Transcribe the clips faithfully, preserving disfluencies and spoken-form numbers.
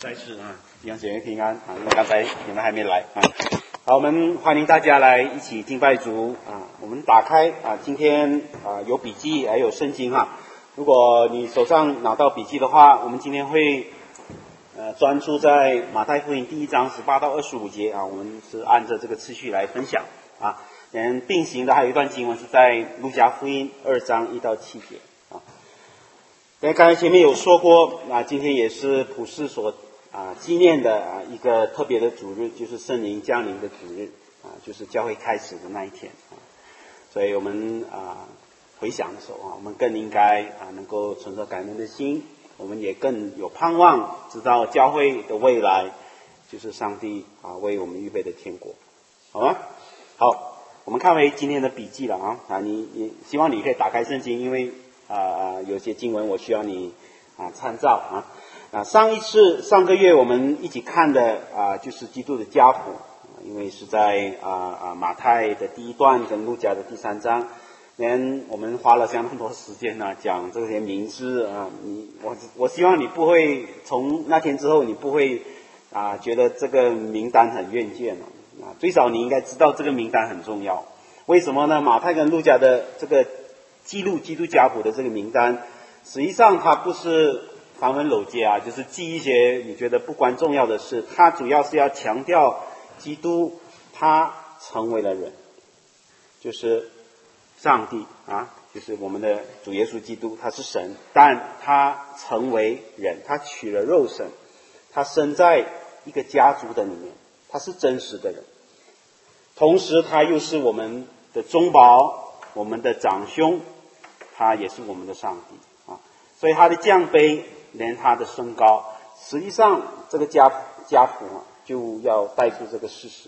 再次啊，弟兄姐妹平安啊！因为刚才你们还没来啊。好，我们欢迎大家来一起敬拜主啊！我们打开啊，今天啊有笔记还有圣经哈。如果你手上拿到笔记的话，我们今天会呃专注在马太福音第一章十八到二十五节啊，我们是按照这个次序来分享啊。嗯，并行的还有一段经文是在路加福音二章一到七节啊。因为刚才前面有说过啊，今天也是普世所啊纪念的啊一个特别的主日，就是圣灵降临的主日啊，就是教会开始的那一天啊。所以我们啊回想的时候啊，我们更应该啊能够存着感恩的心，我们也更有盼望，知道教会的未来就是上帝啊为我们预备的天国，好吗？好，我们看回今天的笔记了啊啊，你你希望你可以打开圣经，因为啊啊有些经文我需要你啊参照啊。啊，上一次上个月我们一起看的啊，就是基督的家谱，因为是在啊啊马太的第一段跟路加的第三章，连我们花了相当多时间呢、啊、讲这些名字啊，你我我希望你不会从那天之后你不会啊觉得这个名单很厌倦了啊，最少你应该知道这个名单很重要。为什么呢？马太跟路加的这个记录基督家谱的这个名单，实际上它不是繁文缛节啊，就是记一些你觉得不关重要的事，它主要是要强调基督他成为了人，就是上帝啊，就是我们的主耶稣基督，他是神，但他成为人，他取了肉身，他生在一个家族的里面，他是真实的人，同时他又是我们的中保，我们的长兄，他也是我们的上帝啊，所以他的降卑连他的升高，实际上这个家家谱啊，就要带出这个事实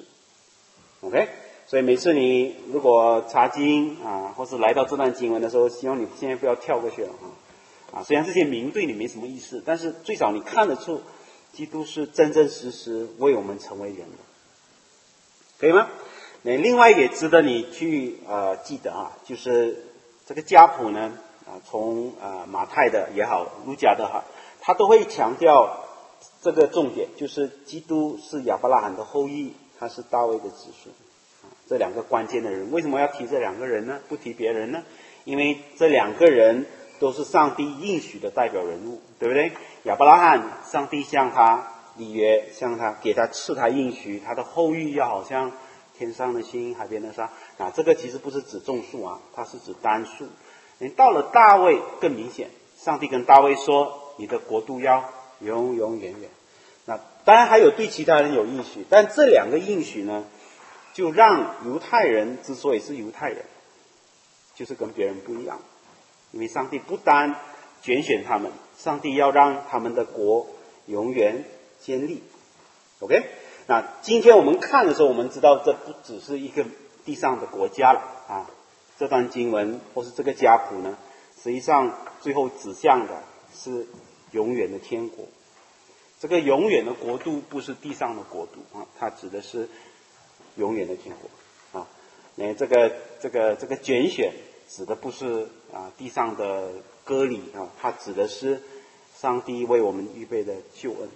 ，OK？ 所以每次你如果查经啊，或是来到这段经文的时候，希望你现在不要跳过去了啊啊！虽然这些名对你没什么意思，但是最少你看得出，基督是真真实实为我们成为人的，可以吗？那另外也值得你去呃记得啊，就是这个家谱呢啊，从啊马太的也好，路加的哈。他都会强调这个重点，就是基督是亚伯拉罕的后裔，他是大卫的子孙，这两个关键的人。为什么要提这两个人呢？不提别人呢？因为这两个人都是上帝应许的代表人物，对不对？亚伯拉罕，上帝向他立约，向他给他赐他应许，他的后裔要好像天上的星，海边的沙。啊，这个其实不是指众数啊，它是指单数。到了大卫更明显，上帝跟大卫说，你的国度要永永远远。那当然还有对其他人有应许，但这两个应许呢，就让犹太人之所以是犹太人，就是跟别人不一样。因为上帝不单拣选他们，上帝要让他们的国永远坚立。OK？ 那今天我们看的时候，我们知道这不只是一个地上的国家了啊。这段经文或是这个家谱呢，实际上最后指向的是永远的天国。这个永远的国度不是地上的国度啊，它指的是永远的天国啊。那这个这个这个拣选指的不是啊地上的割礼啊，它指的是上帝为我们预备的救恩。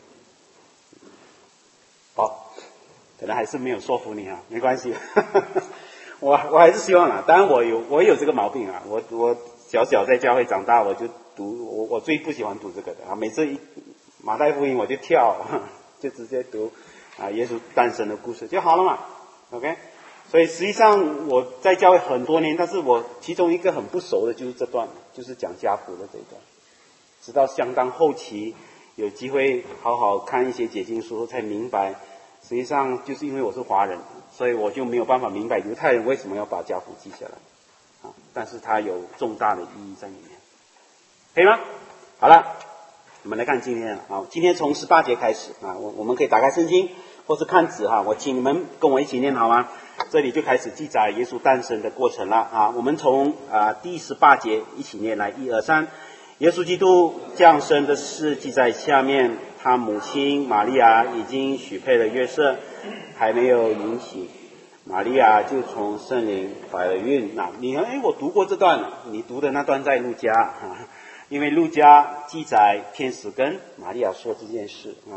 好，可能还是没有说服你啊，没关系。我我还是希望啊，当然我有我有这个毛病啊，我我小小在教会长大，我就读我我最不喜欢读这个的啊，每次一马太福音我就跳，就直接读啊耶稣诞生的故事就好了嘛 ，OK？ 所以实际上我在教会很多年，但是我其中一个很不熟的就是这段，就是讲家谱的这一段，直到相当后期有机会好好看一些解经书才明白，实际上就是因为我是华人，所以我就没有办法明白犹太人为什么要把家谱记下来啊，但是它有重大的意义在里面，可以吗？好了，我们来看今天啊，今天从十八节开始啊，我我们可以打开圣经或是看纸哈，我请你们跟我一起念好吗？这里就开始记载耶稣诞生的过程了啊，我们从啊第十八节一起念来，一二三。耶稣基督降生的事记在下面，他母亲玛利亚已经许配了约瑟，还没有迎娶，玛利亚就从圣灵怀了孕。那你看，哎，我读过这段，你读的那段在路加啊，因为路加记载天使跟玛利亚说这件事啊，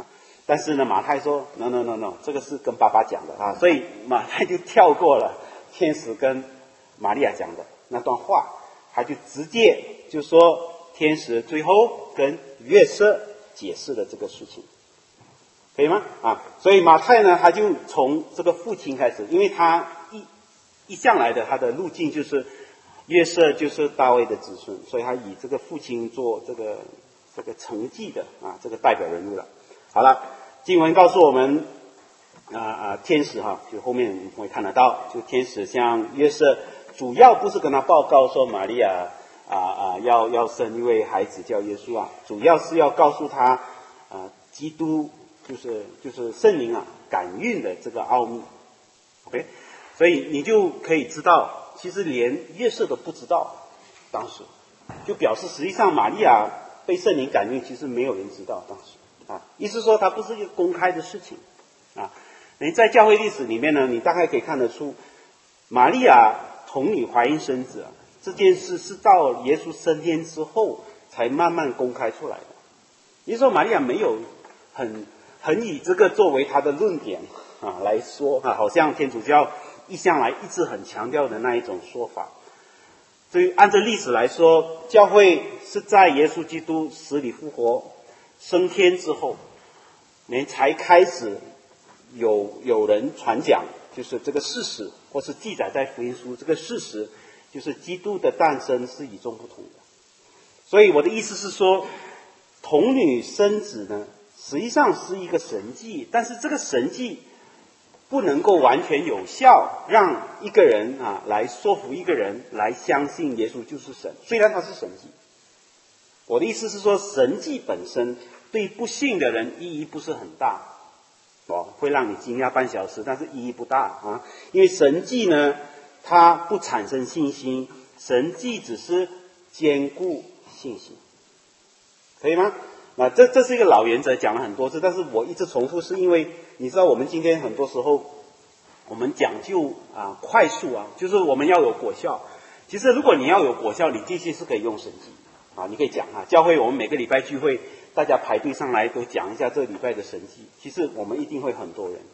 但是呢，马太说 no no no no， 这个是跟爸爸讲的啊，所以马太就跳过了天使跟玛利亚讲的那段话，他就直接就说天使最后跟约瑟解释了这个事情，可以吗？啊，所以马太呢，他就从这个父亲开始，因为他一一向来的他的路径就是约瑟就是大卫的子孙，所以他以这个父亲做这个这个承继的啊这个代表人物了。好了，经文告诉我们，啊、呃、啊，天使哈，就后面我们会看得到，就天使向约瑟，主要不是跟他报告说玛利亚啊啊要要生一位孩子叫耶稣啊，主要是要告诉他啊、呃、基督就是就是圣灵啊感孕的这个奥秘。OK， 所以你就可以知道，其实连约瑟都不知道，当时就表示实际上玛利亚被圣灵感孕，其实没有人知道当时。啊，意思说它不是一个公开的事情啊。你在教会历史里面呢，你大概可以看得出，玛利亚童女怀孕生子啊，这件事是到耶稣升天之后才慢慢公开出来的。也就是说，玛利亚没有很很以这个作为她的论点啊来说啊，好像天主教一向来一直很强调的那一种说法。所以按照历史来说，教会是在耶稣基督死里复活升天之后，人才开始有有人传讲，就是这个事实，或是记载在福音书这个事实，就是基督的诞生是与众不同的。所以我的意思是说，童女生子呢，实际上是一个神迹，但是这个神迹不能够完全有效让一个人啊来说服一个人来相信耶稣就是神，虽然他是神迹。我的意思是说，神迹本身对不信的人意义不是很大，哦，会让你惊讶半小时，但是意义不大啊。因为神迹呢，它不产生信心，神迹只是坚固信心，可以吗？那这这是一个老原则，讲了很多次，但是我一直重复，是因为你知道，我们今天很多时候我们讲究啊快速啊，就是我们要有果效。其实如果你要有果效，你继续是可以用神迹。啊，你可以讲啊，教会我们每个礼拜聚会，大家排队上来都讲一下这礼拜的神迹。其实我们一定会很多人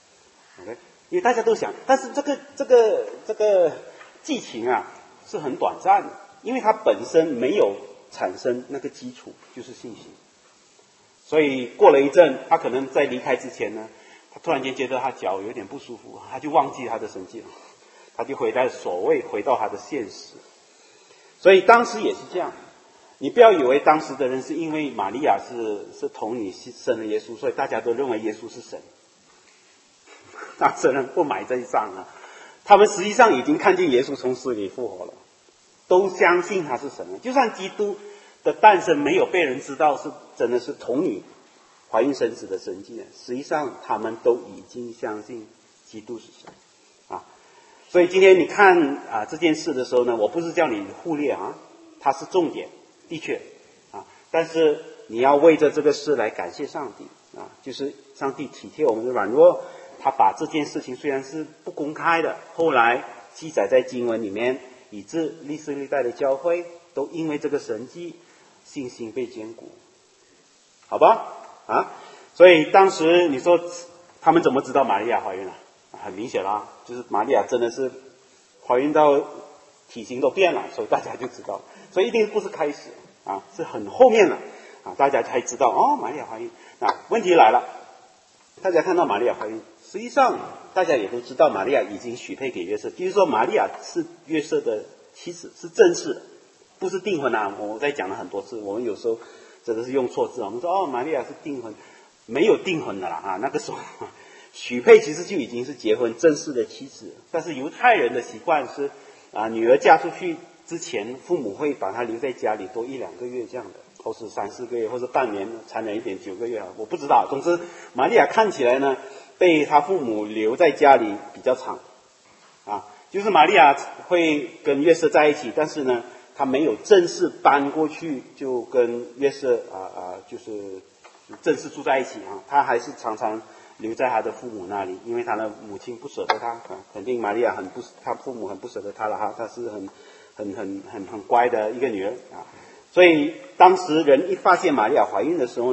，OK， 因为大家都想，但是这个这个这个激情啊是很短暂的，因为它本身没有产生那个基础，就是信心。所以过了一阵，他可能在离开之前呢，他突然间觉得他脚有点不舒服，他就忘记他的神迹了，他就回到所谓回到他的现实。所以当时也是这样。你不要以为当时的人是因为玛利亚是是童女生了耶稣，所以大家都认为耶稣是神。当时人不买这一账啊，他们实际上已经看见耶稣从死里复活了，都相信他是神了。就算基督的诞生没有被人知道是真的是童女怀孕生子的神迹，实际上他们都已经相信基督是神啊。所以今天你看啊这件事的时候呢，我不是叫你忽略啊，它是重点。的确啊，但是你要为着这个事来感谢上帝啊，就是上帝体贴我们的软弱，他把这件事情虽然是不公开的，后来记载在经文里面，以致历世历代的教会都因为这个神迹信心被坚固，好吧啊？所以当时你说他们怎么知道玛利亚怀孕了？很明显啦，就是玛利亚真的是怀孕到体型都变了，所以大家就知道，所以一定不是开始啊，是很后面了啊，大家才知道哦，玛利亚怀孕。那问题来了，大家看到玛利亚怀孕，实际上大家也都知道玛利亚已经许配给约瑟，就是说玛利亚是约瑟的妻子，是正式的，不是订婚啊。我在讲了很多次，我们有时候真的是用错字，我们说哦，玛利亚是订婚，没有订婚的啦啊，那个时候许配其实就已经是结婚正式的妻子，但是犹太人的习惯是啊，女儿嫁出去之前，父母会把她留在家里多一两个月这样的，或是三四个月，或是半年，残忍一点九个月啊，我不知道。总之，玛利亚看起来呢，被她父母留在家里比较长，啊，就是玛利亚会跟约瑟在一起，但是呢，她没有正式搬过去就跟约瑟啊啊，就是正式住在一起啊，她还是常常留在他的父母那里，因为他的母亲不舍得他，啊、肯定玛利亚很不，他父母很不舍得他了哈，他是很很很很很乖的一个女儿啊。所以当时人一发现玛利亚怀孕的时候呢，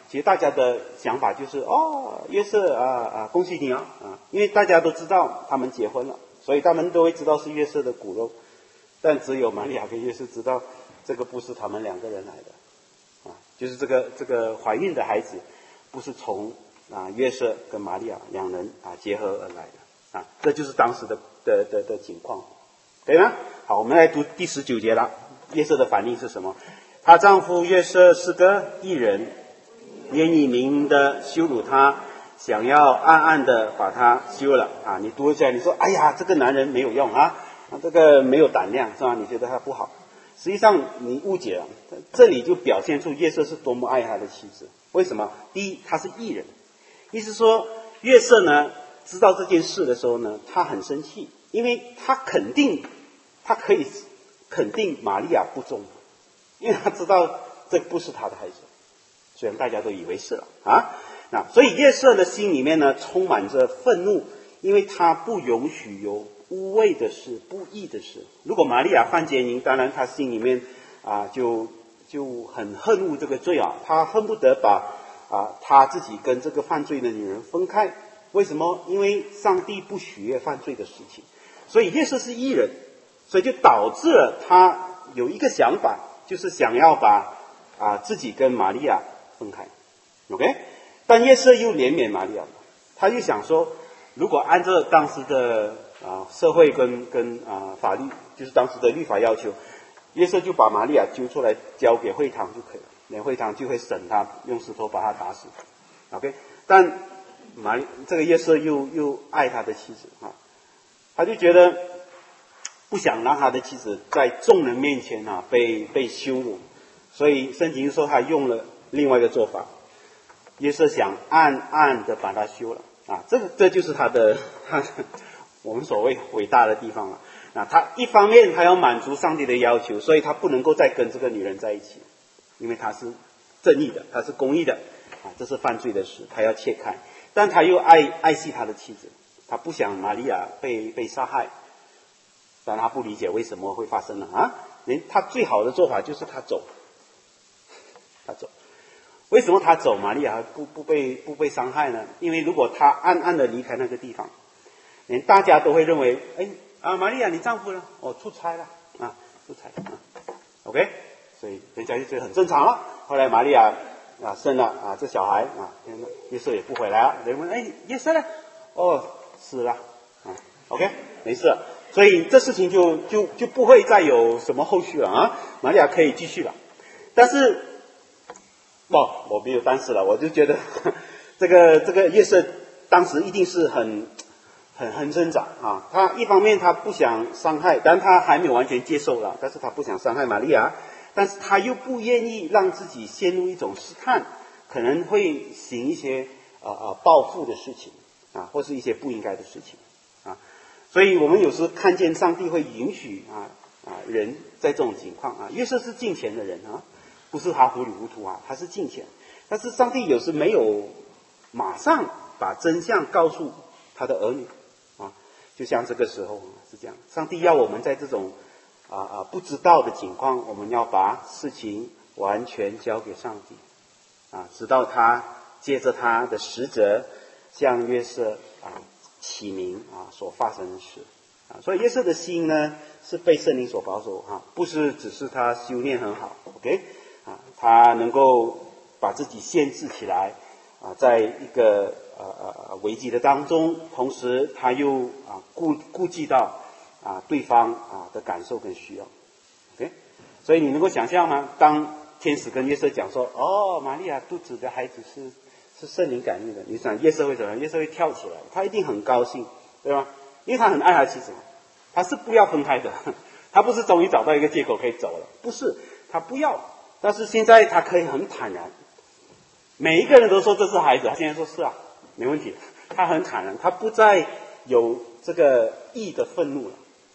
其实大家的想法就是哦，约瑟啊啊，恭喜你啊啊，因为大家都知道他们结婚了，所以他们都会知道是约瑟的骨肉，但只有玛利亚跟约瑟知道这个不是他们两个人来的啊，就是这个这个怀孕的孩子不是从啊约瑟跟玛利亚两人啊结合而来的啊，这就是当时的的的的情况，可以吗？好，我们来读第十九节了。约瑟的反应是什么？她丈夫约瑟是个义人，愿意明明的羞辱她，想要暗暗的把她休了啊！你读一下，你说哎呀，这个男人没有用啊，啊这个没有胆量是吧？你觉得他不好，实际上你误解了，这里就表现出约瑟是多么爱他的妻子。为什么？第一，他是义人，意思说约瑟呢知道这件事的时候呢，他很生气，因为他肯定他可以肯定玛利亚不忠，因为他知道这不是他的孩子，虽然大家都以为是了啊。那所以约瑟的心里面呢充满着愤怒，因为他不允许有污秽的事、不义的事。如果玛利亚犯奸淫，当然他心里面啊就就很恨恶这个罪啊，他恨不得把啊他自己跟这个犯罪的女人分开。为什么？因为上帝不喜悦犯罪的事情，所以约瑟是义人，所以就导致了他有一个想法，就是想要把啊自己跟玛利亚分开 ，OK？ 但约瑟又怜悯玛利亚，他就想说，如果按照当时的啊社会跟跟啊法律，就是当时的律法要求，约瑟就把玛利亚揪出来交给会堂就可以了，连会堂就会审他，用石头把他打死 ，OK？ 但玛利这个约瑟又又爱他的妻子啊，他就觉得不想让他的妻子在众人面前啊被被羞辱，所以圣经说他用了另外一个做法，约瑟想暗暗的把他休了啊，这个这就是他的他我们所谓伟大的地方了啊。他一方面他要满足上帝的要求，所以他不能够再跟这个女人在一起，因为他是正义的，他是公义的啊，这是犯罪的事，他要切开。但他又爱爱惜他的妻子，他不想玛利亚被被杀害，但他不理解为什么会发生了啊？连他最好的做法就是他走，他走。为什么他走，玛利亚不不被不被伤害呢？因为如果他暗暗的离开那个地方，连大家都会认为，哎啊，玛利亚你丈夫呢？哦，出差了啊，出差啊 ，OK， 所以人家就觉得很正常了。后来玛利亚啊生了啊这小孩啊，约瑟也不回来了，人问，哎，约瑟呢？哦，死了啊 ，OK， 没事了。所以这事情就就就不会再有什么后续了啊，玛利亚可以继续了。但是不，我没有当时了，我就觉得这个这个约瑟当时一定是很很很挣扎啊。他一方面他不想伤害，但他还没有完全接受了，但是他不想伤害玛利亚，但是他又不愿意让自己陷入一种试探，可能会行一些呃呃报复的事情啊，或是一些不应该的事情啊。所以我们有时看见上帝会允许啊啊人在这种情况啊，约瑟是敬虔的人啊。不是他糊里糊涂啊，他是敬虔，但是上帝有时没有马上把真相告诉他的儿女啊，就像这个时候是这样，上帝要我们在这种啊啊不知道的情况，我们要把事情完全交给上帝啊，直到他借着他的使者向约瑟啊启明啊所发生的事啊，所以约瑟的心呢是被圣灵所保守啊，不是只是他修炼很好 ，OK。啊，他能够把自己限制起来啊，在一个呃呃危机的当中，同时他又啊顾顾及到啊对方啊的感受跟需要 ，OK， 所以你能够想象吗？当天使跟约瑟讲说，哦，玛利亚肚子的孩子是是圣灵感应的，你想约瑟会怎么样？约瑟会跳起来，他一定很高兴，对吧？因为他很爱他妻子，他是不要分开的，他不是终于找到一个借口可以走了，不是，他不要。但是现在他可以很坦然，每一个人都说这是孩子，他现在说是啊，没问题，他很坦然，他不再有这个义的愤怒了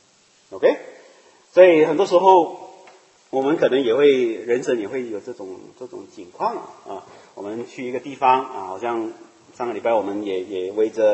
，OK？ 所以很多时候我们可能也会人生也会有这种这种情况啊。我们去一个地方啊，好像上个礼拜我们也也为着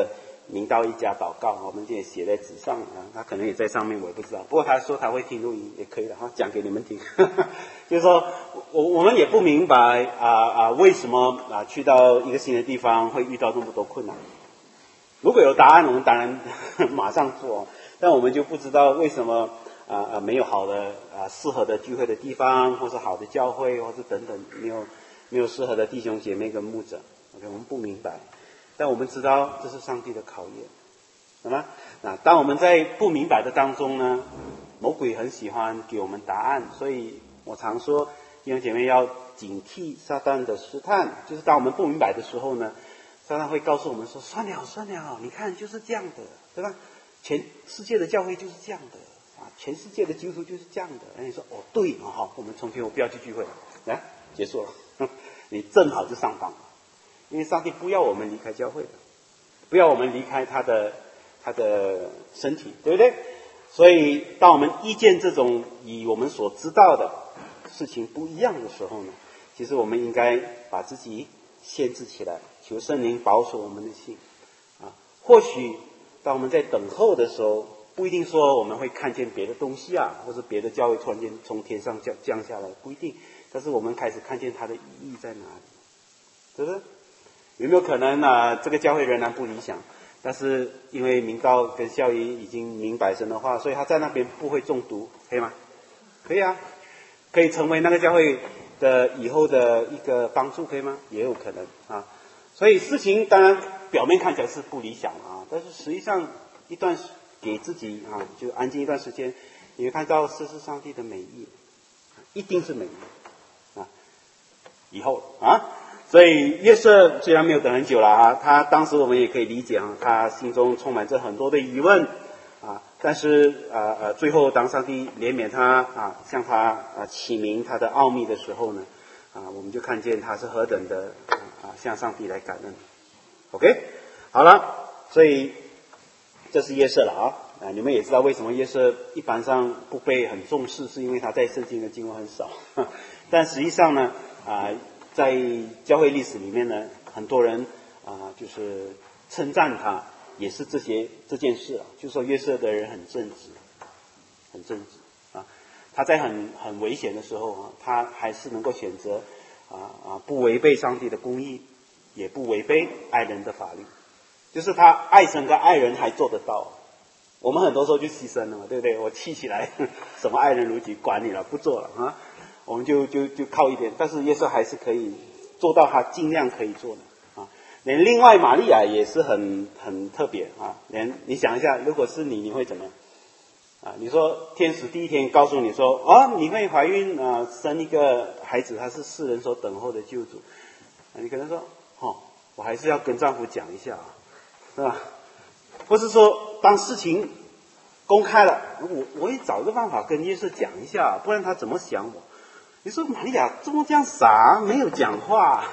明道一家祷告，我们也写在纸上啊，他可能也在上面，我也不知道。不过他说他会听录音，也可以的哈，讲给你们听。就是说，我我们也不明白啊啊，为什么啊去到一个新的地方会遇到这么多困难。如果有答案，我们当然马上做，但我们就不知道为什么啊啊没有好的啊适合的聚会的地方，或是好的教会，或是等等，没有没有适合的弟兄姐妹跟牧者。OK， 我们不明白。但我们知道这是上帝的考验，好吗？那当我们在不明白的当中呢，魔鬼很喜欢给我们答案，所以我常说弟兄姐妹要警惕撒旦的试探，就是当我们不明白的时候呢，撒旦会告诉我们说：算了算了，你看就是这样的，对吧？全世界的教会就是这样的啊，全世界的基督徒就是这样的。然后你说：哦，对哦，好，我们从今我不要去聚会了，来结束了，你正好就上当了。因为上帝不要我们离开教会的，不要我们离开他的他的身体，对不对？所以当我们遇见这种与我们所知道的事情不一样的时候呢，其实我们应该把自己限制起来，求圣灵保守我们的心啊。或许当我们在等候的时候，不一定说我们会看见别的东西啊，或者别的教会突然间从天上降降下来，不一定。但是我们开始看见它的意义在哪里，对不对？有没有可能啊？这个教会仍然不理想，但是因为明道跟孝仪已经明白神的话，所以他在那边不会中毒，可以吗？可以啊，可以成为那个教会的以后的一个帮助，可以吗？也有可能啊。所以事情当然表面看起来是不理想啊，但是实际上一段给自己啊，就安静一段时间，你会看到这是上帝的美意，一定是美意啊。以后啊。所以约瑟虽然没有等很久了啊，他当时我们也可以理解啊，他心中充满着很多的疑问啊，但是啊呃最后当上帝怜悯他啊，向他啊启明他的奥秘的时候呢，啊我们就看见他是何等的啊向上帝来感恩。OK， 好了，所以这是约瑟了啊，啊你们也知道为什么约瑟一般上不被很重视，是因为他在圣经的经文很少，但实际上呢啊。在教会历史里面呢，很多人啊、呃，就是称赞他，也是这些这件事啊，就说约瑟的人很正直，很正直啊。他在很很危险的时候啊，他还是能够选择啊啊不违背上帝的公义，也不违背爱人的法律，就是他爱神跟爱人还做得到。我们很多时候就牺牲了嘛，对不对？我气起来，什么爱人如己，管你了，不做了啊。我们就就就靠一点，但是约瑟还是可以做到他尽量可以做的啊。连另外玛利亚也是很很特别啊。连你想一下，如果是你，你会怎么样啊？你说天使第一天告诉你说，哦，你会怀孕啊，生一个孩子，他是世人所等候的救主，啊、你可能说，哦，我还是要跟丈夫讲一下啊，是吧？或是说，当事情公开了，我我也找个办法跟约瑟讲一下，不然他怎么想我？你说玛利亚这么这样傻，没有讲话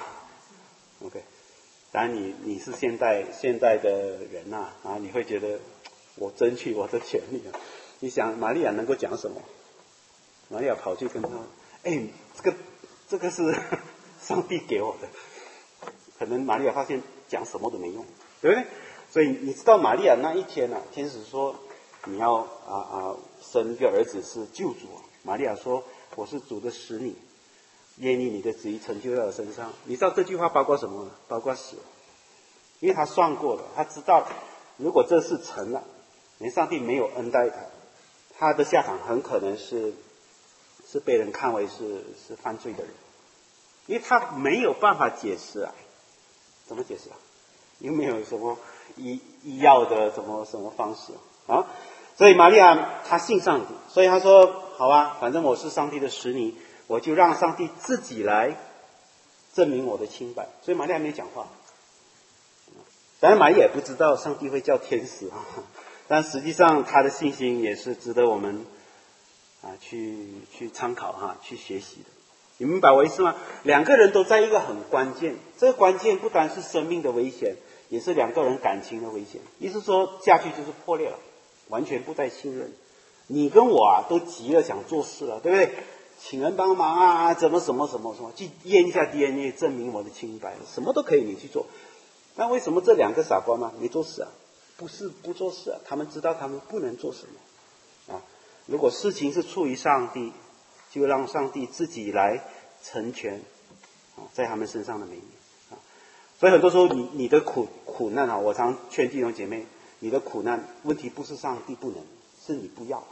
，OK？ 当然你你是现代现代的人呐、啊，啊，你会觉得我争取我的权利啊。你想玛利亚能够讲什么？玛利亚跑去跟他，哎，这个这个是上帝给我的，可能玛利亚发现讲什么都没用，对不对？所以你知道玛利亚那一天啊，天使说你要啊啊生一个儿子是救主，玛利亚说。我是主的使女，愿意你的旨意成就在我身上。你知道这句话包括什么吗？包括死，因为他算过了，他知道如果这事成了，连上帝没有恩待他，他的下场很可能是是被人看为是是犯罪的人，因为他没有办法解释啊，怎么解释啊？又没有什么医医药的什么什么方式啊？所以玛利亚她信上帝，所以她说好啊，反正我是上帝的使女，我就让上帝自己来证明我的清白。所以玛利亚没有讲话。当然玛利亚也不知道上帝会叫天使啊，但实际上她的信心也是值得我们啊去去参考哈、啊，去学习的。你明白我意思吗？两个人都在一个很关键，这个关键不单是生命的危险，也是两个人感情的危险。意思说下去就是破裂了，完全不再信任。你跟我啊都急了想做事了，对不对？请人帮忙啊，怎么什么什么什么，去验一下 D N A 证明我的清白，什么都可以你去做。那为什么这两个傻瓜嘛没做事啊？ 不是不做事啊，他们知道他们不能做什么啊。如果事情是出于上帝，就让上帝自己来成全啊，在他们身上的美意啊。所以很多时候你你的苦苦难啊，我常劝弟兄姐妹，你的苦难问题不是上帝不能，是你不要。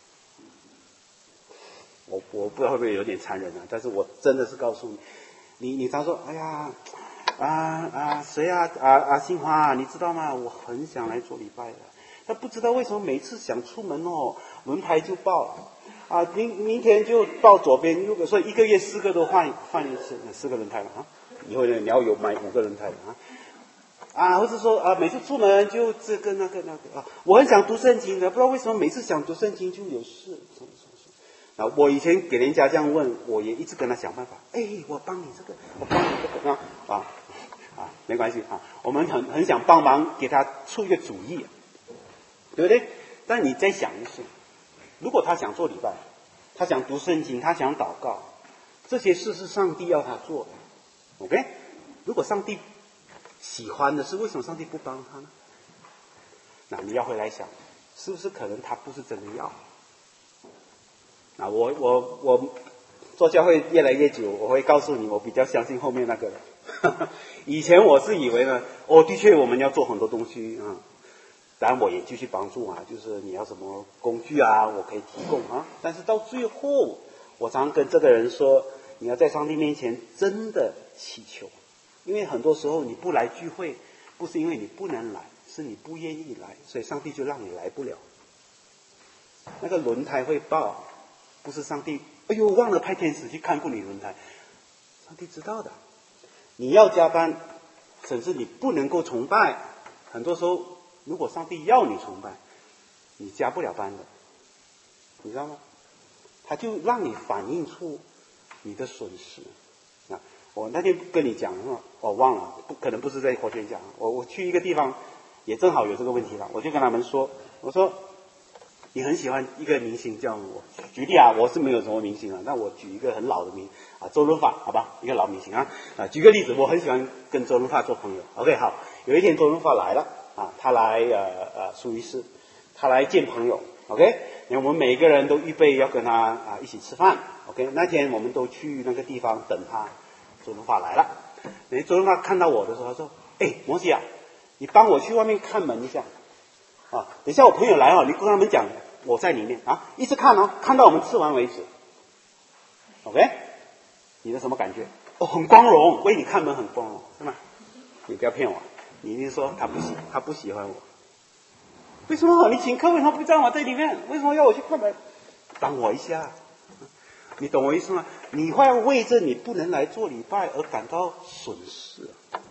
我我不知道会不会有点残忍啊，但是我真的是告诉你，你你常说，哎呀，啊啊谁啊啊啊新华啊，你知道吗？我很想来做礼拜的，但不知道为什么每次想出门哦，轮胎就爆啊，明明天就爆左边，如果说一个月四个都换换一次，四个轮胎了啊，以后呢你要有买五个轮胎的啊。啊，或者说啊，每次出门就这个那个那个啊，我很想读圣经的，不知道为什么每次想读圣经就有事。啊，我以前给人家这样问，我也一直跟他想办法。哎，我帮你这个，我帮你这个啊啊啊，没关系啊，我们很很想帮忙，给他出一个主意，对不对？但你再想一次，如果他想做礼拜，他想读圣经，他想祷告，这些事是上帝要他做的 ，OK？ 如果上帝喜欢的是，为什么上帝不帮他呢？那你要回来想，是不是可能他不是真的要？啊，我我我做教会越来越久，我会告诉你，我比较相信后面那个人。以前我是以为呢，哦，的确我们要做很多东西啊，当然我也继续帮助啊，就是你要什么工具啊，我可以提供啊。但是到最后，我常跟这个人说，你要在上帝面前真的祈求，因为很多时候你不来聚会，不是因为你不能来，是你不愿意来，所以上帝就让你来不了。那个轮胎会爆。不是上帝，哎呦，忘了派天使去看过你轮胎，上帝知道的。你要加班，甚至你不能够崇拜，很多时候，如果上帝要你崇拜，你加不了班的，你知道吗？他就让你反映出你的损失。啊，我那天跟你讲，我忘了，不可能不是在火圈讲，我我去一个地方，也正好有这个问题了，我就跟他们说，我说。你很喜欢一个明星叫我举例啊，我是没有什么明星啊，那我举一个很老的明啊，周润发，好吧，一个老明星啊啊，举个例子，我很喜欢跟周润发做朋友。OK， 好，有一天周润发来了啊，他来呃呃苏黎世，他来见朋友。OK， 我们每一个人都预备要跟他啊一起吃饭。OK， 那天我们都去那个地方等他，周润发来了。那周润发看到我的时候，他说：“哎，摩西啊，你帮我去外面看门一下啊，等一下我朋友来哦，你跟他们讲。”我在里面啊，一直看哦，看到我们吃完为止。OK， 你的什么感觉？哦，很光荣，为你看门很光荣，是吗？你不要骗我，你一定说他不喜，他不喜欢我。为什么？你请客为什么不让我在里面？为什么要我去看门？帮我一下，你懂我意思吗？你会为着你不能来做礼拜而感到损失，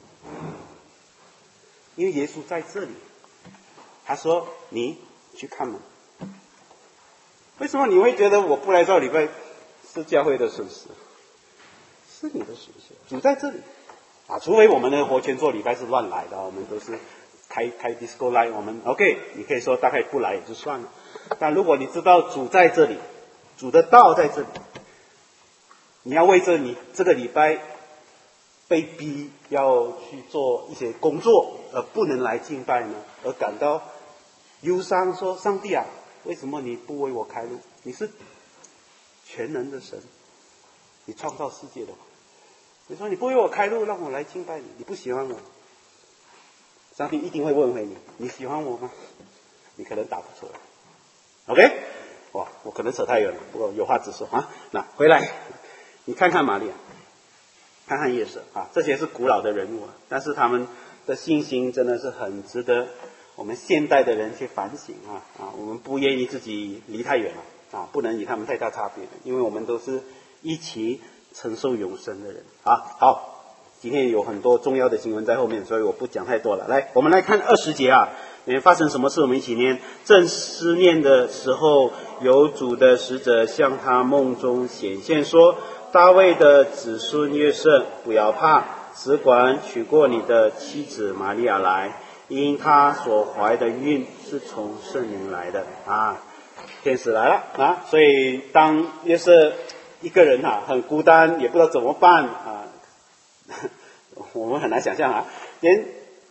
因为耶稣在这里，他说你去看门。为什么你会觉得我不来做礼拜是教会的损失？是你的损失。主在这里啊，除非我们的活圈做礼拜是乱来的，我们都是开开 disco 来，我们 OK， 你可以说大概不来也就算了。但如果你知道主在这里，主的道在这里，你要为着你这个礼拜被逼要去做一些工作而不能来敬拜呢，而感到忧伤，说上帝啊，为什么你不为我开路？你是全能的神，你创造世界的。你说你不为我开路，让我来敬拜你，你不喜欢我，上帝一定会问回你：你喜欢我吗？你可能答不出来。OK， 哇，我可能扯太远了，不过有话直说啊。那回来，你看看玛利亚，看看约瑟啊，这些是古老的人物啊，但是他们的信心真的是很值得我们现代的人去反省啊啊！我们不愿意自己离太远了啊，不能与他们太大差别，因为我们都是一起承受永生的人啊。好，今天有很多重要的经文在后面，所以我不讲太多了。来，我们来看二十节啊，里面发生什么事？我们一起念。正思念的时候，有主的使者向他梦中显现说：“大卫的子孙约瑟，不要怕，只管娶过你的妻子玛利亚来。”因他所怀的孕是从圣灵来的啊，天使来了啊，所以当约瑟一个人啊，很孤单，也不知道怎么办啊，我们很难想象啊，连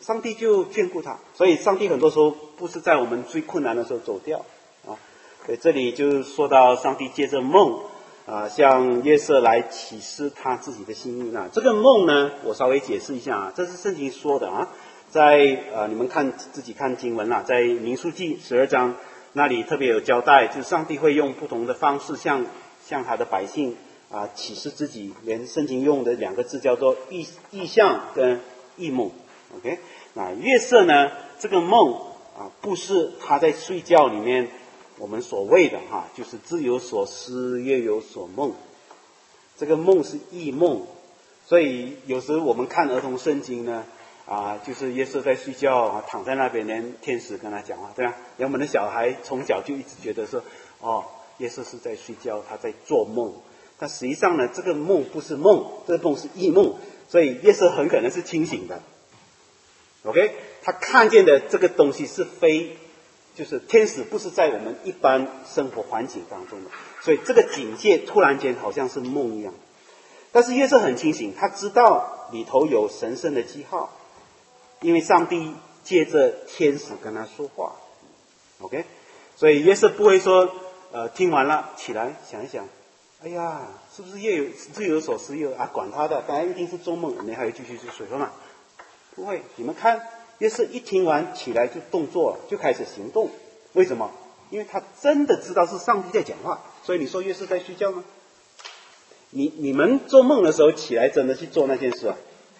上帝就眷顾他。所以上帝很多时候不是在我们最困难的时候走掉啊。所以这里就说到上帝借着梦啊，向约瑟来启示他自己的心意啊。这个梦呢，我稍微解释一下啊，这是圣经说的啊，在呃你们看自己看经文啦，在民数记十二章那里特别有交代，就是上帝会用不同的方式向向他的百姓啊启示自己，连圣经用的两个字叫做意意象跟异梦。OK， 那约瑟呢，这个梦啊不是他在睡觉里面我们所谓的哈，就是日有所思夜有所梦，这个梦是异梦。所以有时我们看儿童圣经呢啊，就是约瑟在睡觉啊，躺在那边，连天使跟他讲话，对吧？连我们的小孩从小就一直觉得说，哦，约瑟是在睡觉，他在做梦。但实际上呢，这个梦不是梦，这个梦是异梦，所以约瑟很可能是清醒的。OK， 他看见的这个东西是非，就是天使不是在我们一般生活环境当中的，所以这个警戒突然间好像是梦一样。但是约瑟很清醒，他知道里头有神圣的记号，因为上帝借着天使跟他说话。OK， 所以约瑟不会说，呃，听完了起来想一想，哎呀，是不是夜有日有所思夜有啊？管他的，当然一定是做梦，你还要继续去睡嘛？不会，你们看，约瑟一听完起来就动作了，就开始行动。为什么？因为他真的知道是上帝在讲话。所以你说约瑟在睡觉吗？你你们做梦的时候起来真的去做那件事啊？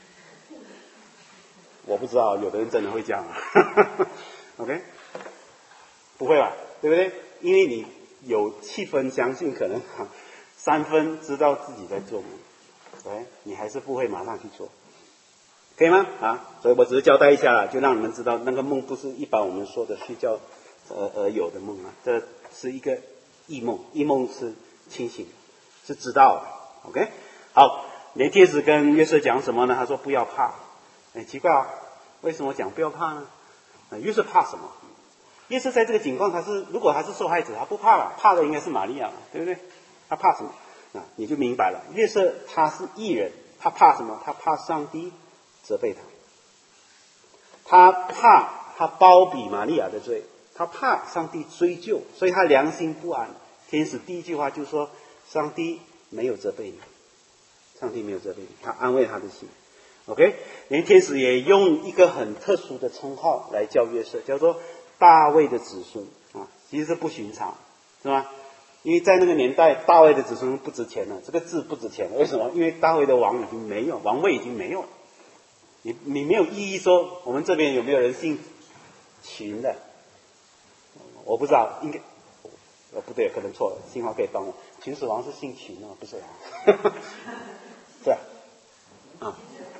我不知道，有的人真的会这样啊。OK， 不会吧？对不对？因为你有七分相信，可能三分知道自己在做梦，对，你还是不会马上去做。可以吗？啊，所以我只是交代一下，就让你们知道，那个梦不是一般我们说的睡觉而而有的梦啊，这是一个异梦，异梦是清醒，是知道的。OK， 好，连天使跟约瑟讲什么呢？他说不要怕。很奇怪啊，为什么讲不要怕呢？啊，约瑟怕什么？约瑟在这个情况，他是如果他是受害者，他不怕了，怕的应该是玛利亚，对不对？他怕什么？啊，你就明白了。约瑟他是义人，他怕什么？他怕上帝责备他，他怕他包庇玛利亚的罪，他怕上帝追究，所以他良心不安。天使第一句话就说：上帝没有责备你，上帝没有责备你，他安慰他的心。OK， 连天使也用一个很特殊的称号来叫约瑟，叫做大卫的子孙啊，其实是不寻常，是吧？因为在那个年代，大卫的子孙不值钱了，这个字不值钱了。为什么？因为大卫的王已经没有，王位已经没有了。你你没有意义说我们这边有没有人姓秦的？我不知道，应该呃不对，可能错了，新华可以帮我。秦始皇是姓秦啊，不是啊？是啊，啊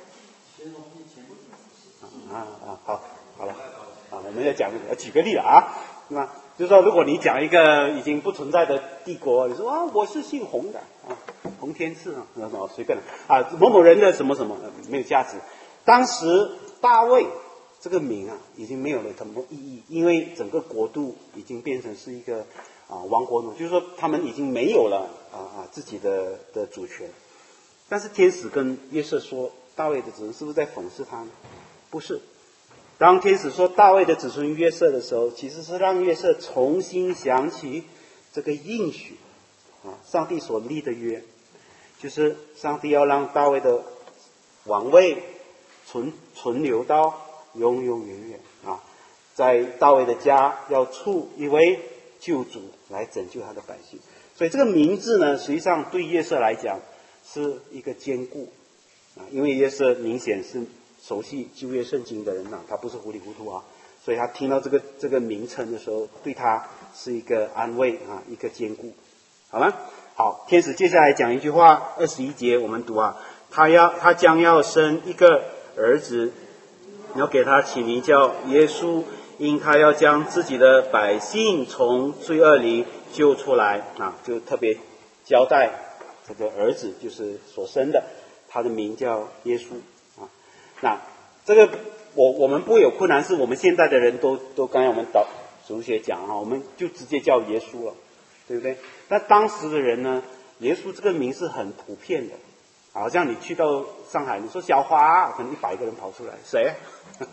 啊啊，好，好了啊，我们要讲举个例啊，对吧？就是说，如果你讲一个已经不存在的帝国，你说啊，我是姓洪的啊，洪天赐啊，什么随便了啊，某某人的什么什么，没有价值。当时大卫这个名啊，已经没有了什么意义，因为整个国度已经变成是一个啊亡国奴，就是说他们已经没有了啊啊自己的的主权。但是天使跟约瑟说，大卫的子孙是不是在讽刺他呢？不是。当天使说大卫的子孙约瑟的时候，其实是让约瑟重新想起这个应许啊，上帝所立的约，就是上帝要让大卫的王位存存留到永永远远啊，在大卫的家要出一位救主来拯救他的百姓。所以这个名字呢，实际上对约瑟来讲是一个坚固啊，因为约瑟明显是熟悉旧约圣经的人呐、啊，他不是糊里糊涂啊，所以他听到这个这个名称的时候，对他是一个安慰啊，一个坚固，好吗？好，天使接下来讲一句话，二十一节我们读啊，他要他将要生一个儿子，要给他起名叫耶稣，因他要将自己的百姓从罪恶里救出来啊，就特别交代这个儿子就是所生的，他的名叫耶稣。那这个我我们不会有困难，是我们现在的人都都刚才我们导主学讲啊，我们就直接叫耶稣了，对不对？那当时的人呢，耶稣这个名是很普遍的，好像你去到上海，你说小华，可能一百个人跑出来，谁？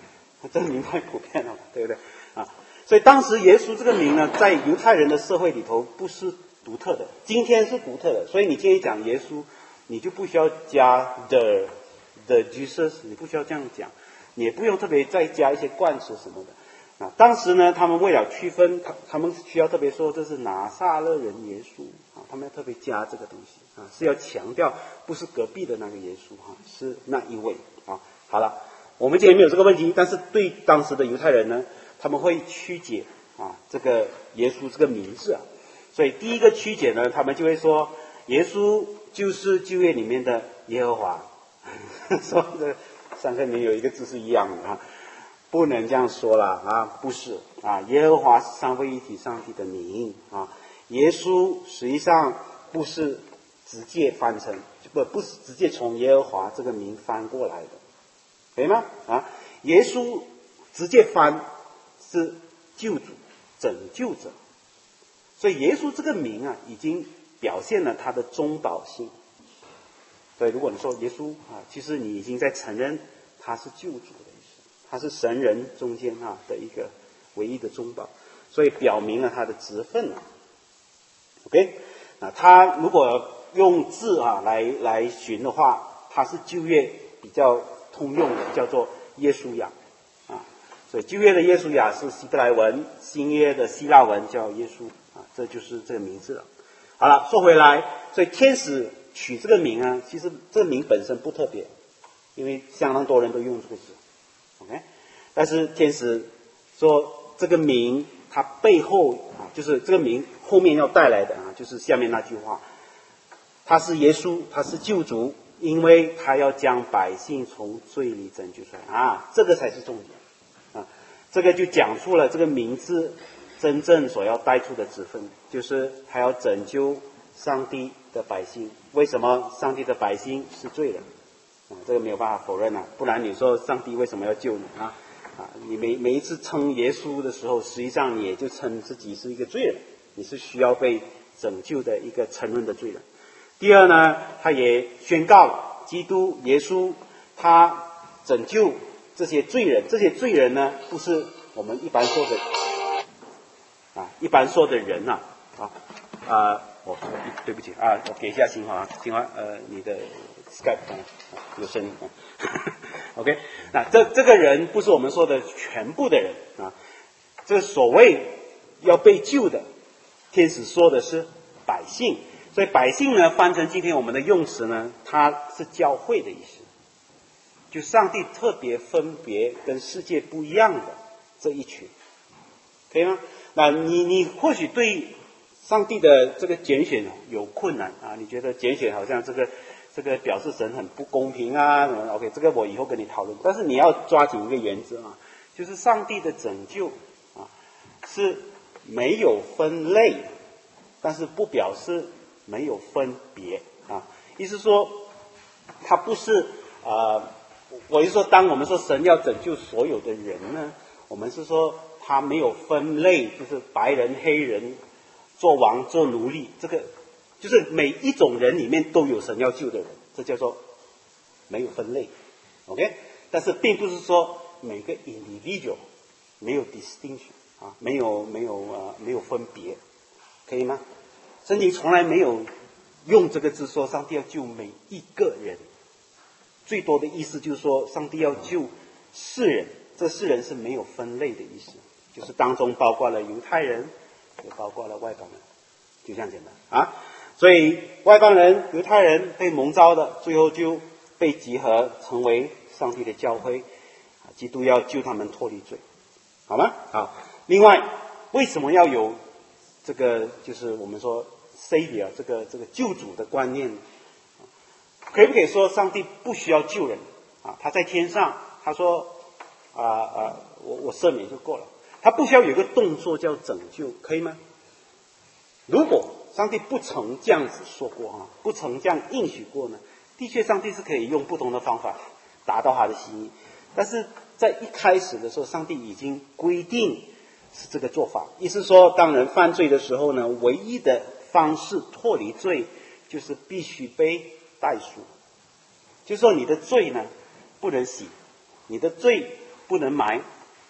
这个名太普遍了嘛，对不对啊？所以当时耶稣这个名呢，在犹太人的社会里头不是独特的，今天是独特的。所以你今天讲耶稣，你就不需要加 the the Jesus， 你不需要这样讲，你也不用特别再加一些冠词什么的。啊，当时呢，他们为了区分，他他们需要特别说这是拿撒勒人耶稣啊，他们要特别加这个东西啊，是要强调不是隔壁的那个耶稣哈、啊，是那一位啊。好了，我们今天没有这个问题，但是对当时的犹太人呢，他们会曲解啊这个耶稣这个名字啊，所以第一个曲解呢，他们就会说耶稣就是旧约里面的耶和华，说这三个里面有一个字是一样的啊。不能这样说了啊，不是啊，耶和华是三位一体上帝的名啊，耶稣实际上不是直接翻成，不不是直接从耶和华这个名翻过来的，可以吗？啊，耶稣直接翻是救主、拯救者，所以耶稣这个名啊，已经表现了他的中保性。所以如果你说耶稣啊，其实你已经在承认他是救主的。他是神人中间啊的一个唯一的中保，所以表明了他的职分了。OK， 那他如果用字啊来来寻的话，他是旧约比较通用的，叫做耶稣亚啊。所以旧约的耶稣亚是希伯来文，新约的希腊文叫耶稣啊，这就是这个名字了。好了，说回来，所以天使取这个名啊，其实这个名本身不特别，因为相当多人都用这个字。OK， 但是天使说这个名，它背后啊，就是这个名后面要带来的啊，就是下面那句话，他是耶稣，他是救主，因为他要将百姓从罪里拯救出来啊，这个才是重点啊，这个就讲出了这个名字真正所要带出的职分，就是他要拯救上帝的百姓。为什么上帝的百姓是罪人？啊，这个没有办法否认啊，不然你说上帝为什么要救你啊？啊，你每每一次称耶稣的时候，实际上你也就称自己是一个罪人，你是需要被拯救的一个承认的罪人。第二呢，他也宣告基督耶稣他拯救这些罪人，这些罪人呢，不是我们一般说的啊，一般说的人呐啊啊，我、哦、对不起啊，我给一下新华，新华呃，你的 Skype 啊有声音啊。OK， 那这这个人不是我们说的全部的人啊，这所谓要被救的，天使说的是百姓，所以百姓呢翻成今天我们的用词呢，它是教会的意思，就上帝特别分别跟世界不一样的这一群，可以吗？那你你或许对上帝的这个拣选有困难啊，你觉得拣选好像这个。这个表示神很不公平啊 ，OK， 这个我以后跟你讨论。但是你要抓紧一个原则啊，就是上帝的拯救啊是没有分类，但是不表示没有分别啊。意思说，他不是呃，我是说，当我们说神要拯救所有的人呢，我们是说他没有分类，就是白人、黑人，做王、做奴隶，这个。就是每一种人里面都有神要救的人，这叫做没有分类 ，OK？ 但是并不是说每个 individual 没有 distinction 啊，没有没有呃没有分别，可以吗？圣经从来没有用这个字说上帝要救每一个人，最多的意思就是说上帝要救世人，这世人是没有分类的意思，就是当中包括了犹太人，也包括了外邦人，就这样简单啊。所以外邦人、犹太人被蒙召的，最后就被集合成为上帝的教会，基督要救他们脱离罪，好吗？好。另外，为什么要有这个就是我们说 Savior 这个这个救主的观念？可不可以说上帝不需要救人啊？他在天上，他说啊啊，我我赦免就够了，他不需要有一个动作叫拯救，可以吗？如果上帝不曾这样子说过啊，不曾这样应许过呢，的确上帝是可以用不同的方法达到他的心意，但是在一开始的时候，上帝已经规定是这个做法，意思说当人犯罪的时候呢，唯一的方式脱离罪就是必须被代赎，就是说你的罪呢不能洗，你的罪不能埋，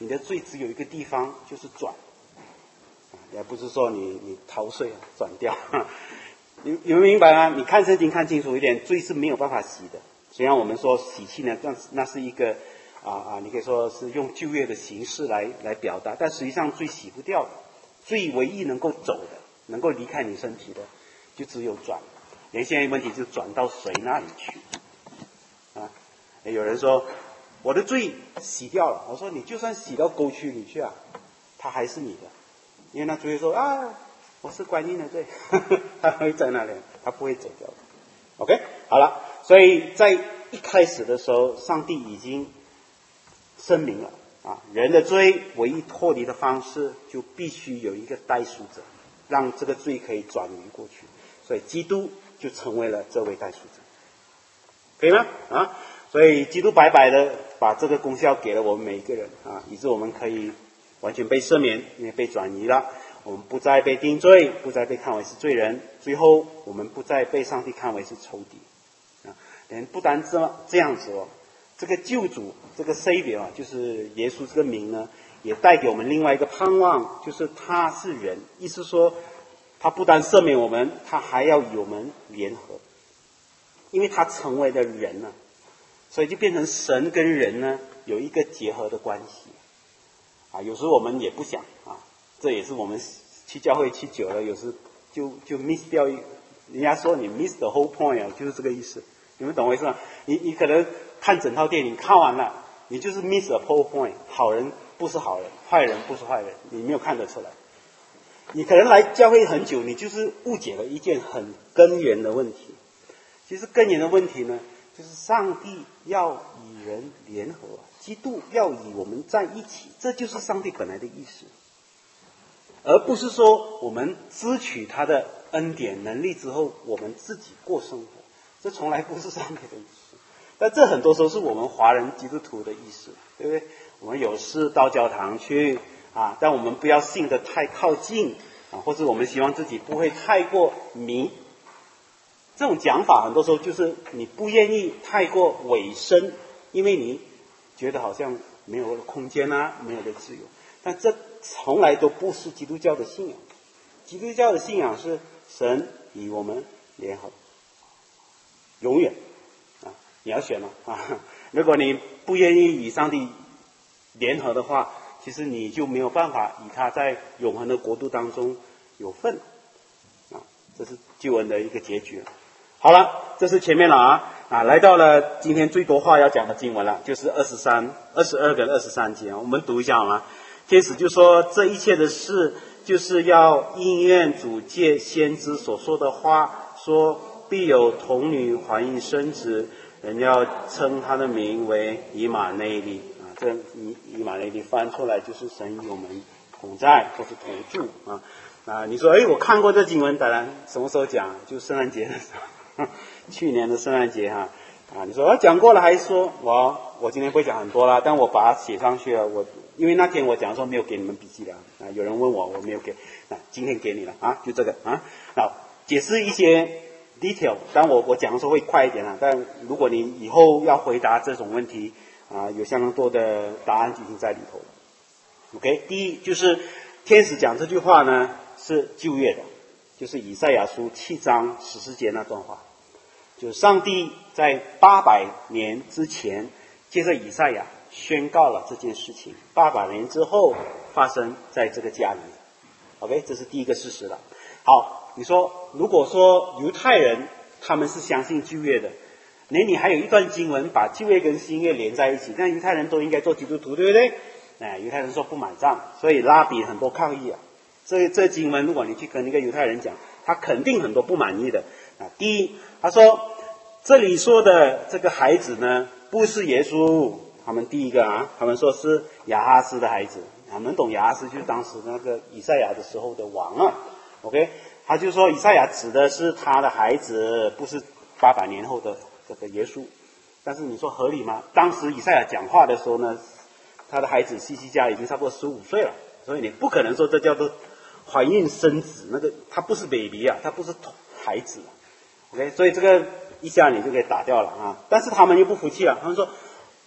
你的罪只有一个地方，就是转。也不是说你你逃税啊，转掉。你你们明白吗？你看圣经看清楚一点，罪是没有办法洗的。虽然我们说洗气呢，那那是一个啊啊，你可以说是用旧约的形式来来表达，但实际上罪洗不掉的。罪唯一能够走的，能够离开你身体的，就只有转。连现在问题就转到谁那里去啊？有人说我的罪洗掉了，我说你就算洗到沟渠里去啊，它还是你的。因为那主会说啊，我是观音的罪，他会在那里，他不会走掉的。OK， 好了，所以在一开始的时候，上帝已经声明了啊，人的罪唯一脱离的方式，就必须有一个代赎者，让这个罪可以转移过去。所以基督就成为了这位代赎者，可以吗？啊，所以基督白白的把这个功效给了我们每一个人啊，以致我们可以完全被赦免，因为被转移了，我们不再被定罪，不再被看为是罪人，最后我们不再被上帝看为是仇敌啊！连不单这这样子哦，这个救主，这个 Savior 啊，就是耶稣这个名呢，也带给我们另外一个盼望，就是他是人，意思说他不单赦免我们，他还要与我们联合，因为他成为了人了，所以就变成神跟人呢有一个结合的关系。啊，有时候我们也不想啊，这也是我们去教会去久了，有时就就 miss 掉一，人家说你 miss the whole point 啊，就是这个意思。你们懂我意思吗？你你可能看整套电影看完了，你就是 miss the whole point， 好人不是好人，坏人不是坏人，你没有看得出来。你可能来教会很久，你就是误解了一件很根源的问题。其实根源的问题呢，就是上帝要与人联合，基督要与我们在一起，这就是上帝本来的意思，而不是说我们支取他的恩典能力之后，我们自己过生活，这从来不是上帝的意思。但这很多时候是我们华人基督徒的意思，对不对？我们有事到教堂去啊，但我们不要信得太靠近啊，或者我们希望自己不会太过迷。这种讲法很多时候就是你不愿意太过委身，因为你觉得好像没有了空间啊，没有了自由。但这从来都不是基督教的信仰。基督教的信仰是神与我们联合，永远啊！你要选了啊！如果你不愿意与上帝联合的话，其实你就没有办法与他在永恒的国度当中有份啊！这是救恩的一个结局。好了，这是前面了啊啊，来到了今天最多话要讲的经文了，就是二十三、二十二跟二十三节，我们读一下好吗？天使就说，这一切的事就是要应验主借先知所说的话，说必有童女怀孕生子，人要称他的名为以马内利啊。这以以马内利翻出来就是神与我们同在，或是同住啊。啊，你说，哎，我看过这经文，当然什么时候讲？就圣诞节的时候，去年的圣诞节哈。啊，你说我讲过了，还说我我今天不会讲很多啦，但我把它写上去了。我因为那天我讲的时候没有给你们笔记的啊，有人问我，我没有给，那今天给你了啊，就这个啊。好，解释一些 detail， 但我我讲的时候会快一点啊。但如果你以后要回答这种问题啊，有相当多的答案进行在里头。OK， 第一就是天使讲这句话呢是旧约的，就是以赛亚书七章十四节那段话。就是上帝在八百年之前，借着以赛亚宣告了这件事情，八百年之后发生在这个家里面。OK， 这是第一个事实了。好，你说如果说犹太人他们是相信旧约的，那你还有一段经文把旧约跟新约连在一起，那犹太人都应该做基督徒，对不对？哎，犹太人说不买账，所以拉比很多抗议啊。这这经文如果你去跟一个犹太人讲，他肯定很多不满意的啊。第一，他说这里说的这个孩子呢，不是耶稣。他们第一个啊，他们说是亚哈斯的孩子。他们懂亚哈斯就是当时那个以赛亚的时候的王啊。OK， 他就说以赛亚指的是他的孩子，不是八百年后的这个耶稣。但是你说合理吗？当时以赛亚讲话的时候呢，他的孩子西西家已经差不多十五岁了，所以你不可能说这叫做怀孕生子，那个他不是 baby 啊，他不是孩子。OK， 所以这个一下你就给打掉了啊！但是他们又不服气了，他们说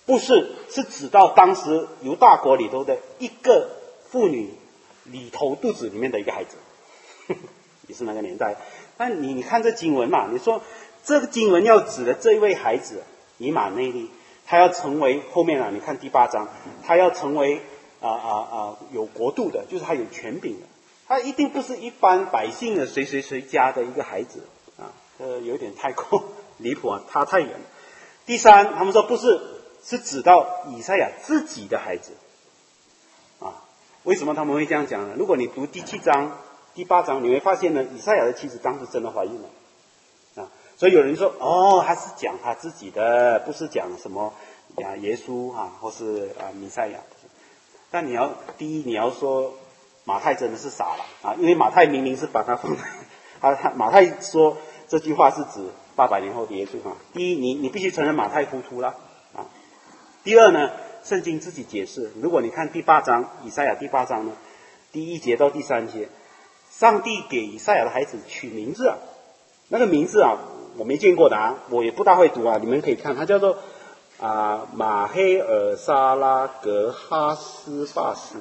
不是，是指到当时犹大国里头的一个妇女里头肚子里面的一个孩子，也是那个年代。那你你看这经文嘛，你说这个经文要指的这一位孩子以马内利，他要成为后面啊，你看第八章，他要成为啊啊啊有国度的，就是他有权柄的，他一定不是一般百姓的谁谁谁家的一个孩子啊，呃，有点太过离谱啊，差太远了。第三，他们说不是。是指到以赛亚自己的孩子啊？为什么他们会这样讲呢？如果你读第七章、第八章，你会发现呢，以赛亚的妻子当时真的怀孕了啊。所以有人说，哦，他是讲他自己的，不是讲什么啊耶稣啊，或是啊弥赛亚。但你要第一，你要说马太真的是傻了啊，因为马太明明是把它放在他他马太说这句话是指八百年后的耶稣啊。第一，你你必须承认马太糊涂了。第二呢，圣经自己解释，如果你看第八章，以赛亚第八章呢，第一节到第三节，上帝给以赛亚的孩子取名字啊，那个名字啊，我没见过的啊，我也不大会读啊，你们可以看，它叫做啊马黑尔沙拉格哈斯巴斯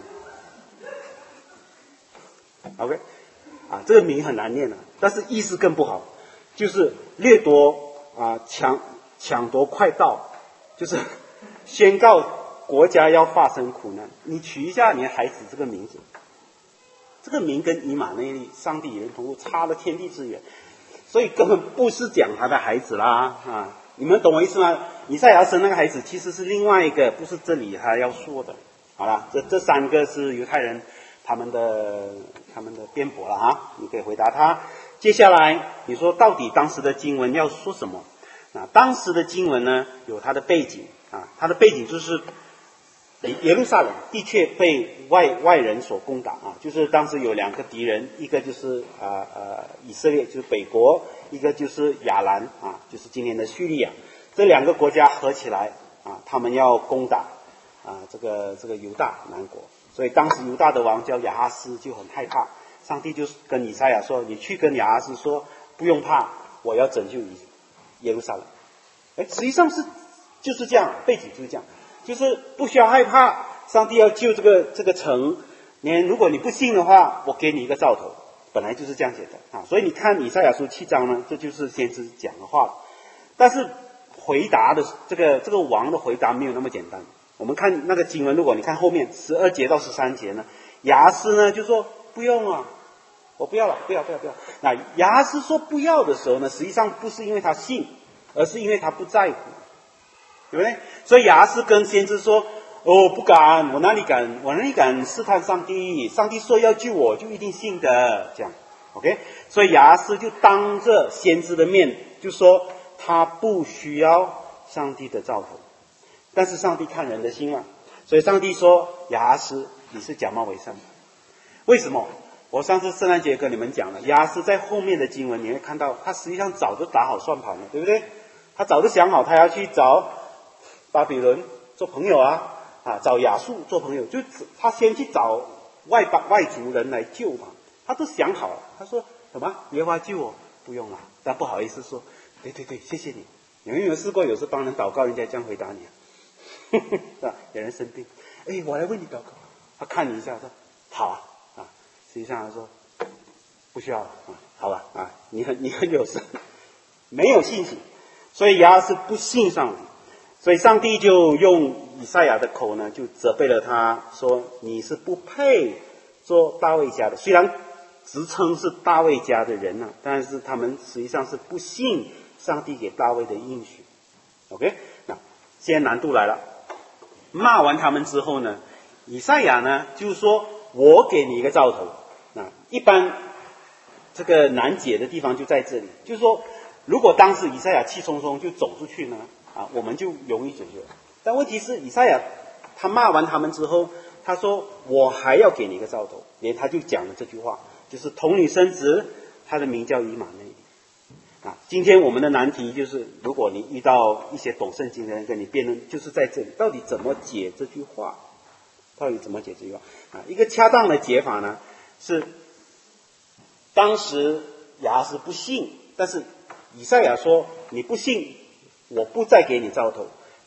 ，OK， 啊这个名很难念啊，但是意思更不好，就是掠夺啊抢抢夺快到，就是。宣告国家要发生苦难，你取一下你的孩子这个名字，这个名跟以马内利、上帝与人同住差了天地之远，所以根本不是讲他的孩子啦啊！你们懂我意思吗？以赛亚生那个孩子其实是另外一个，不是这里他要说的。好了，这这三个是犹太人他们的他们的辩驳了啊，你可以回答他。接下来你说到底当时的经文要说什么？啊，当时的经文呢有它的背景。啊，它的背景就是耶路撒冷的确被外外人所攻打啊，就是当时有两个敌人，一个就是啊呃以色列，就是北国，一个就是亚兰啊，就是今年的叙利亚，这两个国家合起来啊，他们要攻打啊这个这个犹大南国，所以当时犹大的王叫亚哈斯就很害怕，上帝就跟以赛亚说，你去跟亚哈斯说，不用怕，我要拯救耶路撒冷。哎，实际上是。就是这样，背景就是这样，就是不需要害怕，上帝要救这个这个城，你如果你不信的话，我给你一个兆头，本来就是这样写的啊。所以你看以赛亚书七章呢，这就是先知讲的话，但是回答的这个这个王的回答没有那么简单。我们看那个经文，如果你看后面十二节到十三节呢，亚哈斯呢就说不用啊，我不要了，不要不要不要。那亚哈斯说不要的时候呢，实际上不是因为他信，而是因为他不在乎。对不对？所以亚哈斯跟先知说：“哦，不敢，我哪里敢？我哪里敢试探上帝？上帝说要救我，就一定信的。”这样 ，OK？ 所以亚哈斯就当着先知的面就说他不需要上帝的兆头，但是上帝看人的心嘛，所以上帝说：“亚哈斯，你是假冒为善的。”为什么？我上次圣诞节跟你们讲了，亚哈斯在后面的经文你会看到，他实际上早就打好算盘了，对不对？他早就想好，他要去找巴比伦做朋友啊，啊，找亚述做朋友，就他先去找外邦外族人来救嘛，他都想好了。他说什么？耶和华救我，不用了。但不好意思说，对对对，谢谢你。你们有没有试过，有时帮人祷告，人家这样回答你啊？是吧？有人生病，哎，我来为你祷告。他看你一下，说好啊，啊，实际上他说不需要了啊，好吧，啊，你很你很有神，没有信心，所以亚哈斯不信上帝。所以上帝就用以赛亚的口呢，就责备了他，说你是不配做大卫家的。虽然职称是大卫家的人啊，但是他们实际上是不信上帝给大卫的应许。OK， 那现在难度来了，骂完他们之后呢，以赛亚呢就是说我给你一个兆头。那一般这个难解的地方就在这里，就是说如果当时以赛亚气冲冲就走出去呢，啊，我们就容易解决。但问题是以赛亚他骂完他们之后，他说我还要给你一个兆头，连他就讲了这句话，就是童女生殖，他的名叫以马内利。啊，今天我们的难题就是，如果你遇到一些懂圣经的人跟你辩论，就是在这里，到底怎么解这句话？到底怎么解这句话？啊，一个恰当的解法呢，是当时亚哈斯不信，但是以赛亚说你不信，我不再给你兆头。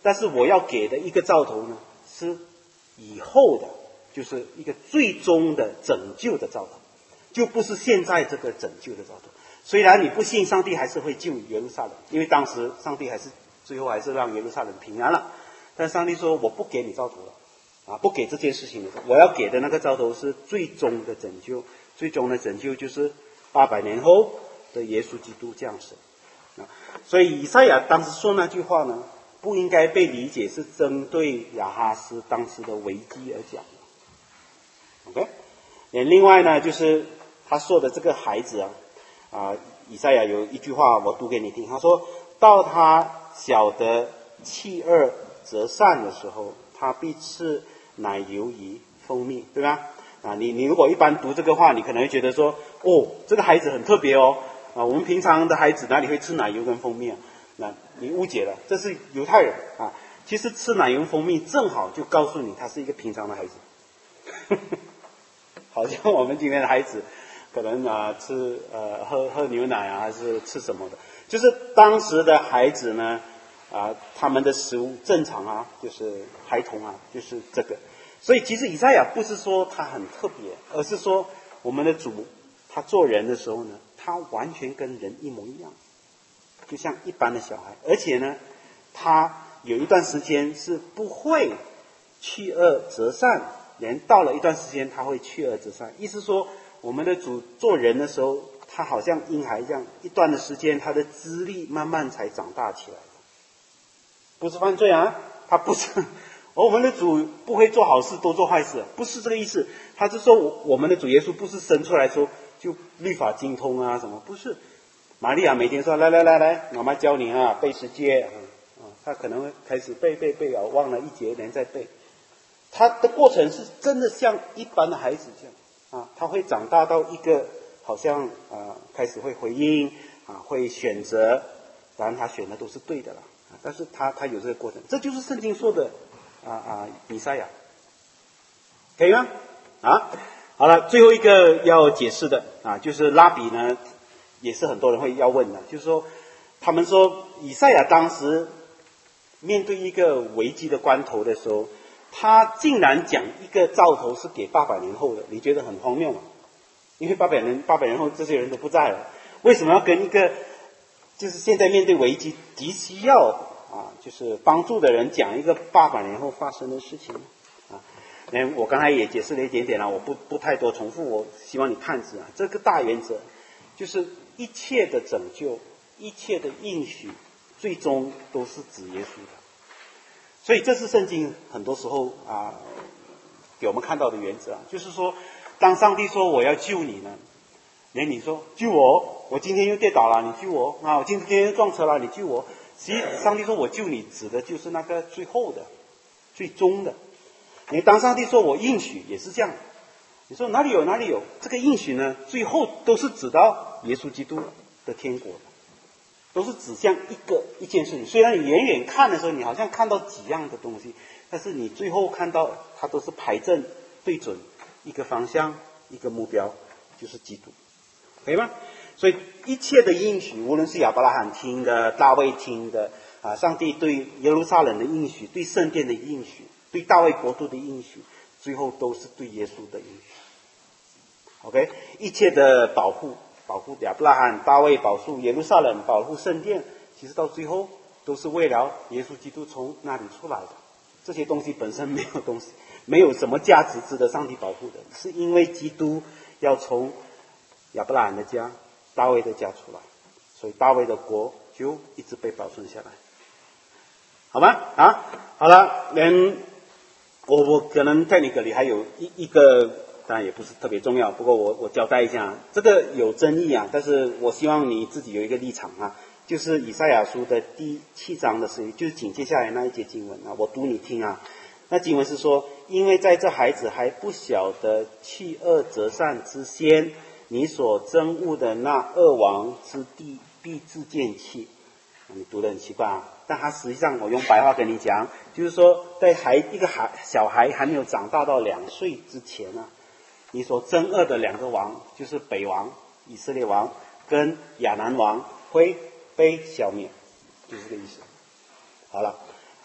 但是我要给的一个兆头呢，是以后的，就是一个最终的拯救的兆头，就不是现在这个拯救的兆头。虽然你不信，上帝还是会救耶路撒冷，因为当时上帝还是最后还是让耶路撒冷平安了。但上帝说我不给你兆头了，啊，不给这件事情了，我要给的那个兆头是最终的拯救，最终的拯救就是八百年后的耶稣基督降生。啊，所以以赛亚当时说那句话呢，不应该被理解是针对亚哈斯当时的危机而讲的。OK， 另外呢，就是他说的这个孩子啊，啊，以赛亚有一句话我读给你听，他说到他晓得弃恶择善的时候，他必吃奶油与蜂蜜，对吧？啊，你你如果一般读这个话，你可能会觉得说，哦，这个孩子很特别哦。啊，我们平常的孩子哪里会吃奶油跟蜂蜜啊？那你误解了，这是犹太人啊。其实吃奶油蜂蜜正好就告诉你，他是一个平常的孩子。好像我们今天的孩子，可能啊吃呃喝喝牛奶啊，还是吃什么的，就是当时的孩子呢，啊他们的食物正常啊，就是孩童啊，就是这个。所以其实以赛亚不是说他很特别，而是说我们的主他做人的时候呢，他完全跟人一模一样，就像一般的小孩，而且呢，他有一段时间是不会去恶择善，连到了一段时间他会去恶择善。意思说，我们的主做人的时候，他好像婴孩一样，一段的时间他的资历慢慢才长大起来，不是犯罪啊，他不是。我们的主不会做好事多做坏事，不是这个意思。他是说我们的主耶稣不是生出来说就律法精通啊什么，不是。玛利亚每天说来来来来，妈妈教你啊背十诫啊，他可能会开始背背背啊，忘了一节连再背。他的过程是真的像一般的孩子这样啊，他会长大到一个好像啊开始会回应啊，会选择，当然他选的都是对的了，但是他他有这个过程，这就是圣经说的啊啊以赛亚，可以吗？啊，好了，最后一个要解释的啊，就是拉比呢，也是很多人会要问的，就是说，他们说以赛亚当时面对一个危机的关头的时候，他竟然讲一个兆头是给八百年后的，你觉得很荒谬吗？因为八百年八百年后这些人都不在了，为什么要跟一个就是现在面对危机极需要啊，就是帮助的人讲一个八百年后发生的事情啊？嗯，我刚才也解释了一点点了，我不不太多重复，我希望你看着啊，这个大原则就是一切的拯救，一切的应许，最终都是指耶稣的。所以这是圣经很多时候啊给我们看到的原则啊，就是说，当上帝说我要救你呢，连你说救我，我今天又跌倒了，你救我啊，我今天又撞车了，你救我。其实上帝说我救你，指的就是那个最后的、最终的。你当上帝说我应许，也是这样。你说哪里有哪里有这个应许呢？最后都是指到耶稣基督的天国，都是指向一个一件事情。虽然你远远看的时候，你好像看到几样的东西，但是你最后看到它都是排正对准一个方向、一个目标，就是基督，可以吗？所以一切的应许，无论是亚伯拉罕听的、大卫听的啊，上帝对耶路撒冷的应许、对圣殿的应许、对大卫国度的应许，最后都是对耶稣的应许。OK， 一切的保护，保护亚伯拉罕、大卫，保护耶路撒冷，保护圣殿，其实到最后都是为了耶稣基督从那里出来的。这些东西本身没有东西，没有什么价值值得上帝保护的，是因为基督要从亚伯拉罕的家、大卫的家出来，所以大卫的国就一直被保存下来，好吗？啊，好了，连我我可能 technically 还有一一个。当然也不是特别重要，不过我我交代一下，这个有争议啊，但是我希望你自己有一个立场啊，就是以赛亚书的第七章的时候，就是紧接下来那一节经文啊，我读你听啊。那经文是说，因为在这孩子还不晓得弃恶择善之先，你所憎恶的那恶王之地必自见弃。你读得很奇怪啊，但他实际上我用白话跟你讲，就是说在孩一个孩小孩还没有长大到两岁之前啊，你所憎恶的两个王，就是北王以色列王跟亚南王会被消灭，就是这个意思。好了，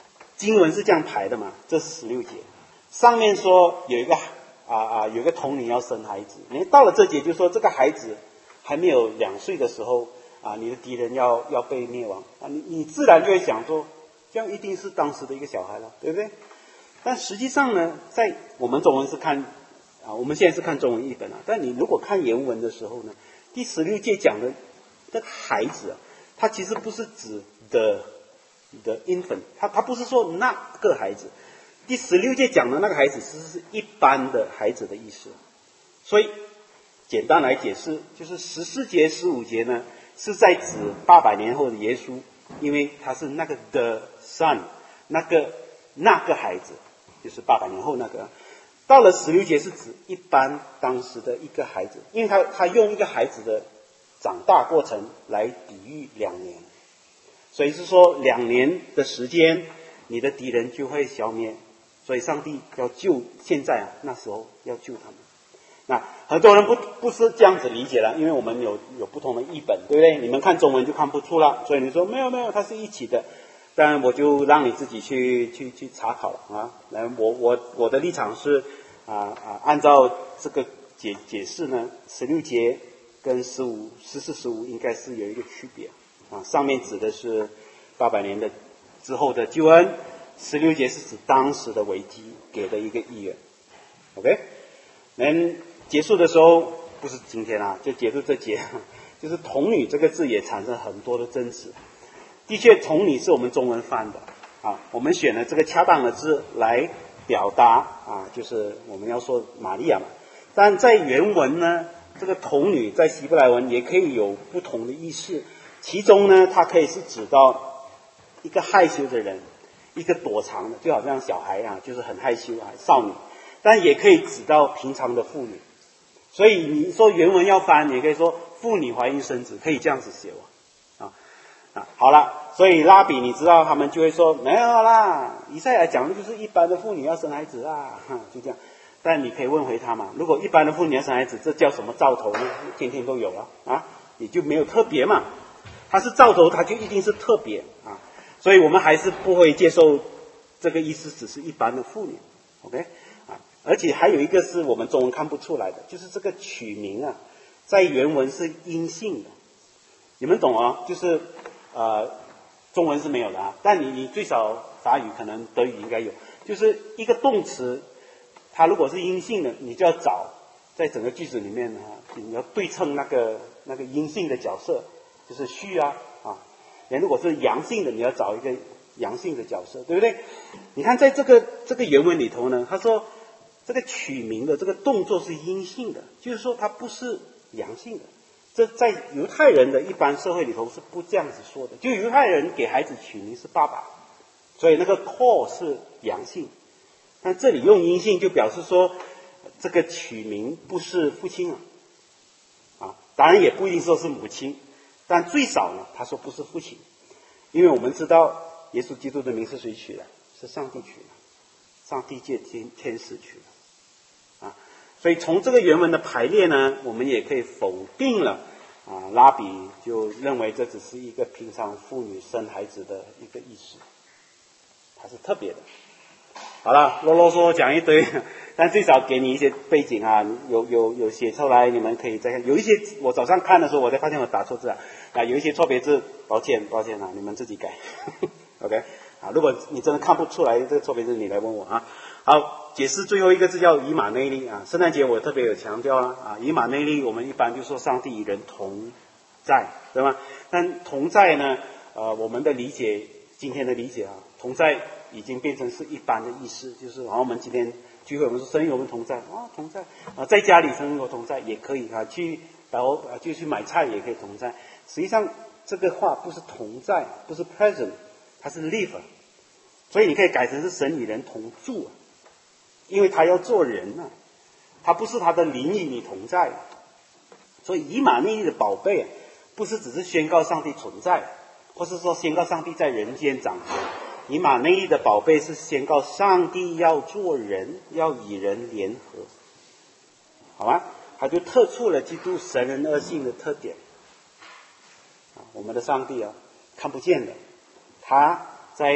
经文是这样排的嘛，这是十六节，上面说有一个啊啊有一个童女要生孩子，你到了这节就说这个孩子还没有两岁的时候啊，你的敌人要要被灭亡啊，你你自然就会想说，这样一定是当时的一个小孩了，对不对？但实际上呢，在我们中文是看啊，我们现在是看中文译本啊，但你如果看原文的时候呢，第十六节讲的这个孩子啊，他其实不是指的的 infant， 他他不是说那个孩子，第十六节讲的那个孩子其实是一般的孩子的意思，所以简单来解释，就是十四节、十五节呢是在指八百年后的耶稣，因为他是那个 the son， 那个那个孩子，就是八百年后那个。到了十六节是指一般当时的一个孩子，因为他他用一个孩子的长大过程来比喻两年，所以是说两年的时间，你的敌人就会消灭，所以上帝要救现在啊，那时候要救他们。那很多人不不是这样子理解了，因为我们有有不同的译本，对不对？你们看中文就看不出了，所以你说没有没有，它是一起的。当然我就让你自己去去去查考了啊。来，我我我的立场是啊啊，按照这个解解释呢，十六节跟十五、十四、十五应该是有一个区别啊。上面指的是八百年的之后的救恩，十六节是指当时的危机给的一个意愿。OK， 能结束的时候不是今天啊，就结束这节，就是童女这个字也产生很多的争执。的确，童女是我们中文翻的啊，我们选了这个恰当的字来表达啊，就是我们要说玛利亚嘛。但在原文呢，这个童女在希伯来文也可以有不同的意思，其中呢，它可以是指到一个害羞的人，一个躲藏的，就好像小孩啊，就是很害羞啊，少女，但也可以指到平常的妇女。所以你说原文要翻，也可以说妇女怀孕生子，可以这样子写哦。啊，好了，所以拉比你知道他们就会说没有啦，以赛亚讲的就是一般的妇女要生孩子啦，就这样。但你可以问回他嘛，如果一般的妇女要生孩子，这叫什么兆头呢？天天都有了啊，也就没有特别嘛。它是兆头，它就一定是特别啊，所以我们还是不会接受这个意思，只是一般的妇女 ，OK 啊。而且还有一个是我们中文看不出来的，就是这个取名啊，在原文是阴性的，你们懂啊？就是。呃，中文是没有的啊，但你你最少法语可能德语应该有，就是一个动词，它如果是阴性的，你就要找在整个句子里面呢，你要对称那个那个阴性的角色，就是虚啊啊。人如果是阳性的，你要找一个阳性的角色，对不对？你看在这个这个原文里头呢，他说这个取名的这个动作是阴性的，就是说它不是阳性的。这在犹太人的一般社会里头是不这样子说的，就犹太人给孩子取名是爸爸，所以那个 call 是阳性，但这里用阴性就表示说这个取名不是父亲啊，啊，当然也不一定说是母亲，但最少呢他说不是父亲，因为我们知道耶稣基督的名是谁取的？是上帝取的，上帝借天天使取的。所以从这个原文的排列呢，我们也可以否定了啊，拉比就认为这只是一个平常妇女生孩子的一个意思，它是特别的。好了，啰啰嗦讲一堆，但最少给你一些背景啊，有有有写出来，你们可以再看。有一些我早上看的时候，我才发现我打错字啊，啊，有一些错别字，抱歉抱歉啊，你们自己改。OK 啊，如果你真的看不出来这个错别字，你来问我啊。好，解释最后一个字叫以马内利啊。圣诞节我特别有强调啊，啊，以马内利我们一般就说上帝与人同在，对吗？但同在呢，呃，我们的理解，今天的理解啊，同在已经变成是一般的意思，就是好像我们今天聚会，我们说生日我们同在啊，同在啊，在家里生日我同在也可以啊，去然后啊就去买菜也可以同在。实际上这个话不是同在，不是 present， 它是 live， 所以你可以改成是神与人同住啊。因为他要做人啊，他不是他的灵与你同在，所以以马内利的宝贝啊，不是只是宣告上帝存在，或是说宣告上帝在人间掌权。以马内利的宝贝是宣告上帝要做人，要与人联合，好吗？他就特出了基督神人二性的特点。我们的上帝啊，看不见的，他在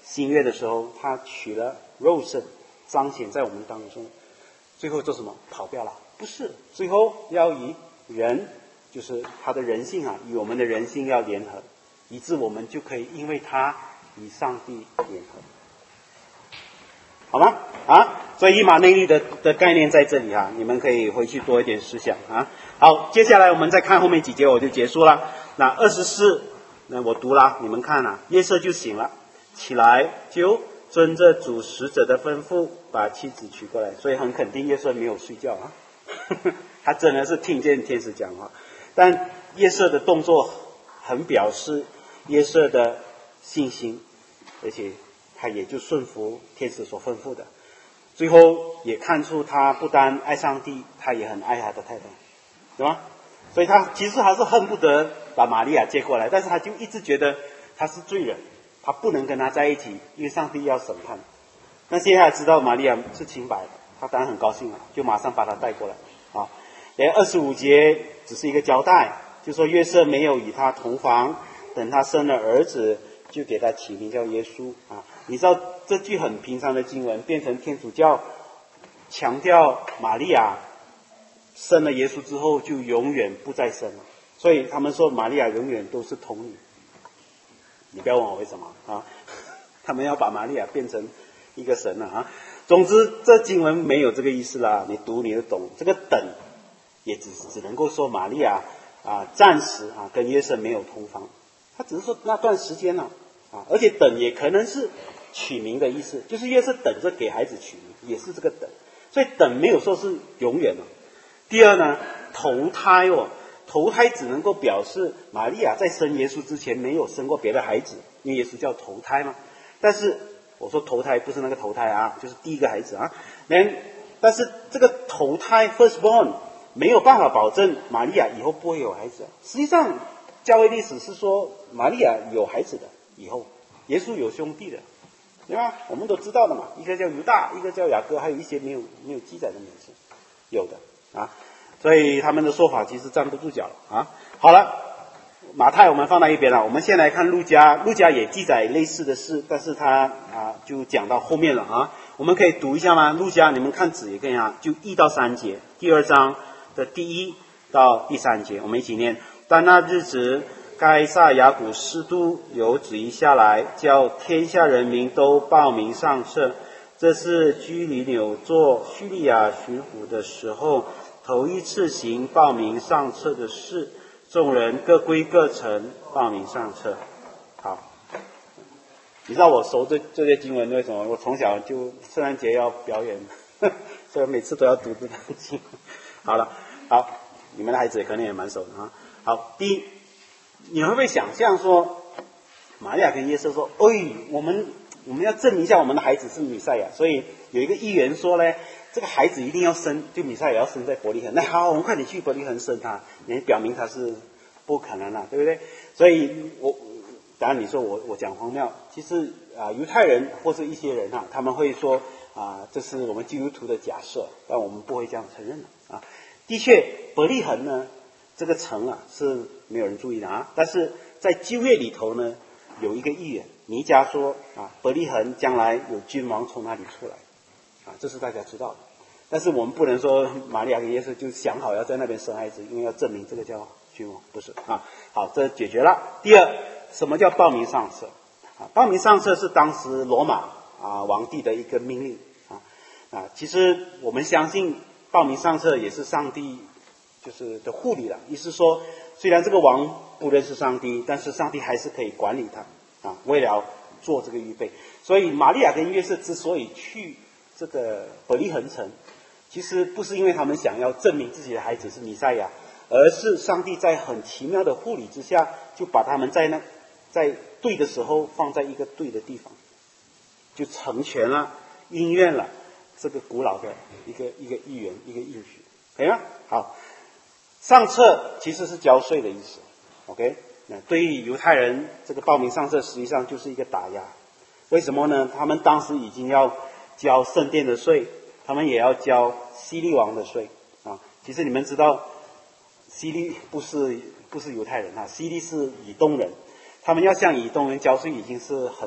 新约的时候，他取了肉身，彰显在我们当中。最后做什么？跑掉了？不是，最后要以人，就是他的人性啊，与我们的人性要联合，以致我们就可以因为他与上帝联合。好吗？啊，所以以马内利的的概念在这里啊，你们可以回去多一点思想啊。好，接下来我们再看后面几节，我就结束了。那二十四，那我读了，你们看啊，约瑟就醒了，起来就遵着主使者的吩咐，把妻子娶过来。所以很肯定约瑟没有睡觉啊，他真的是听见天使讲话。但约瑟的动作很表示约瑟的信心，而且他也就顺服天使所吩咐的，最后也看出他不单爱上帝，他也很爱他的太太，对吧？所以他其实还是恨不得把玛利亚接过来，但是他就一直觉得他是罪人，他不能跟他在一起，因为上帝要审判。那现在知道玛利亚是清白的，他当然很高兴了，就马上把他带过来啊。连二十五节只是一个交代，就说约瑟没有与他同房，等他生了儿子，就给他起名叫耶稣啊。你知道这句很平常的经文变成天主教强调玛利亚生了耶稣之后就永远不再生了，所以他们说玛利亚永远都是童女。你不要问我为什么啊，他们要把玛利亚变成一个神了啊。总之这经文没有这个意思啦，你读你就懂。这个等也只只能够说玛利亚啊暂时啊跟约瑟没有同房，他只是说那段时间呢 啊, 啊，而且等也可能是取名的意思，就是约瑟等着给孩子取名，也是这个等，所以等没有说是永远了。第二呢，投胎哦，投胎只能够表示玛利亚在生耶稣之前没有生过别的孩子，因为耶稣叫投胎嘛。但是我说投胎不是那个投胎啊，就是第一个孩子啊。但是这个投胎 firstborn 没有办法保证玛利亚以后不会有孩子。实际上教会历史是说玛利亚有孩子的，以后耶稣有兄弟的，对吧？我们都知道的嘛，一个叫犹大，一个叫雅各，还有一些没有没有记载的名字，有的啊。所以他们的说法其实站不住脚了啊。好了，马太我们放在一边了，我们先来看路加。路加也记载类似的事，但是他啊就讲到后面了啊。我们可以读一下吗？路加你们看纸也可以啊，就一到三节，第二章的第一到第三节，我们一起念。但那日子，该撒亚古司都有旨意下来，叫天下人民都报名上册。这是居里纽做叙利亚巡抚的时候头一次行报名上册的事，众人各归各城报名上册。好，你知道我熟这这些经文为什么？我从小就圣诞节要表演，所以每次都要读这段经。好了，好，你们的孩子可能也蛮熟的啊。好，第一，你会不会想象说，玛利亚跟耶稣说：“哎，我们我们要证明一下我们的孩子是弥赛亚。”所以有一个议员说呢，这个孩子一定要生，就弥赛亚要生在伯利恒。那好，我们快点去伯利恒生他，你表明他是不可能了，对不对？所以我当然你说我我讲荒谬，其实啊，犹太人或是一些人啊，他们会说啊，这是我们基督徒的假设，但我们不会这样承认的啊。的确，伯利恒呢这个城啊是没有人注意的啊，但是在旧约里头呢有一个预言，弥迦说啊，伯利恒将来有君王从那里出来啊，这是大家知道的。但是我们不能说玛利亚跟耶稣就想好要在那边生孩子，因为要证明这个叫君王，不是啊。好，这解决了。第二，什么叫报名上册啊？报名上册是当时罗马啊皇帝的一个命令啊啊。其实我们相信报名上册也是上帝就是的护理了，意思说虽然这个王不认识上帝，但是上帝还是可以管理他啊，为了做这个预备。所以玛利亚跟约瑟之所以去这个伯利恒城，其实不是因为他们想要证明自己的孩子是弥赛亚，而是上帝在很奇妙的护理之下，就把他们在那在对的时候放在一个对的地方，就成全了应验了这个古老的一个一个预言，一个应许，可以吗？好，上册其实是交税的意思 ，OK？ 那对于犹太人，这个报名上册实际上就是一个打压。为什么呢？他们当时已经要交圣殿的税，他们也要交希律王的税啊。其实你们知道，希律不是不是犹太人啊，希律是以东人，他们要向以东人交税已经是很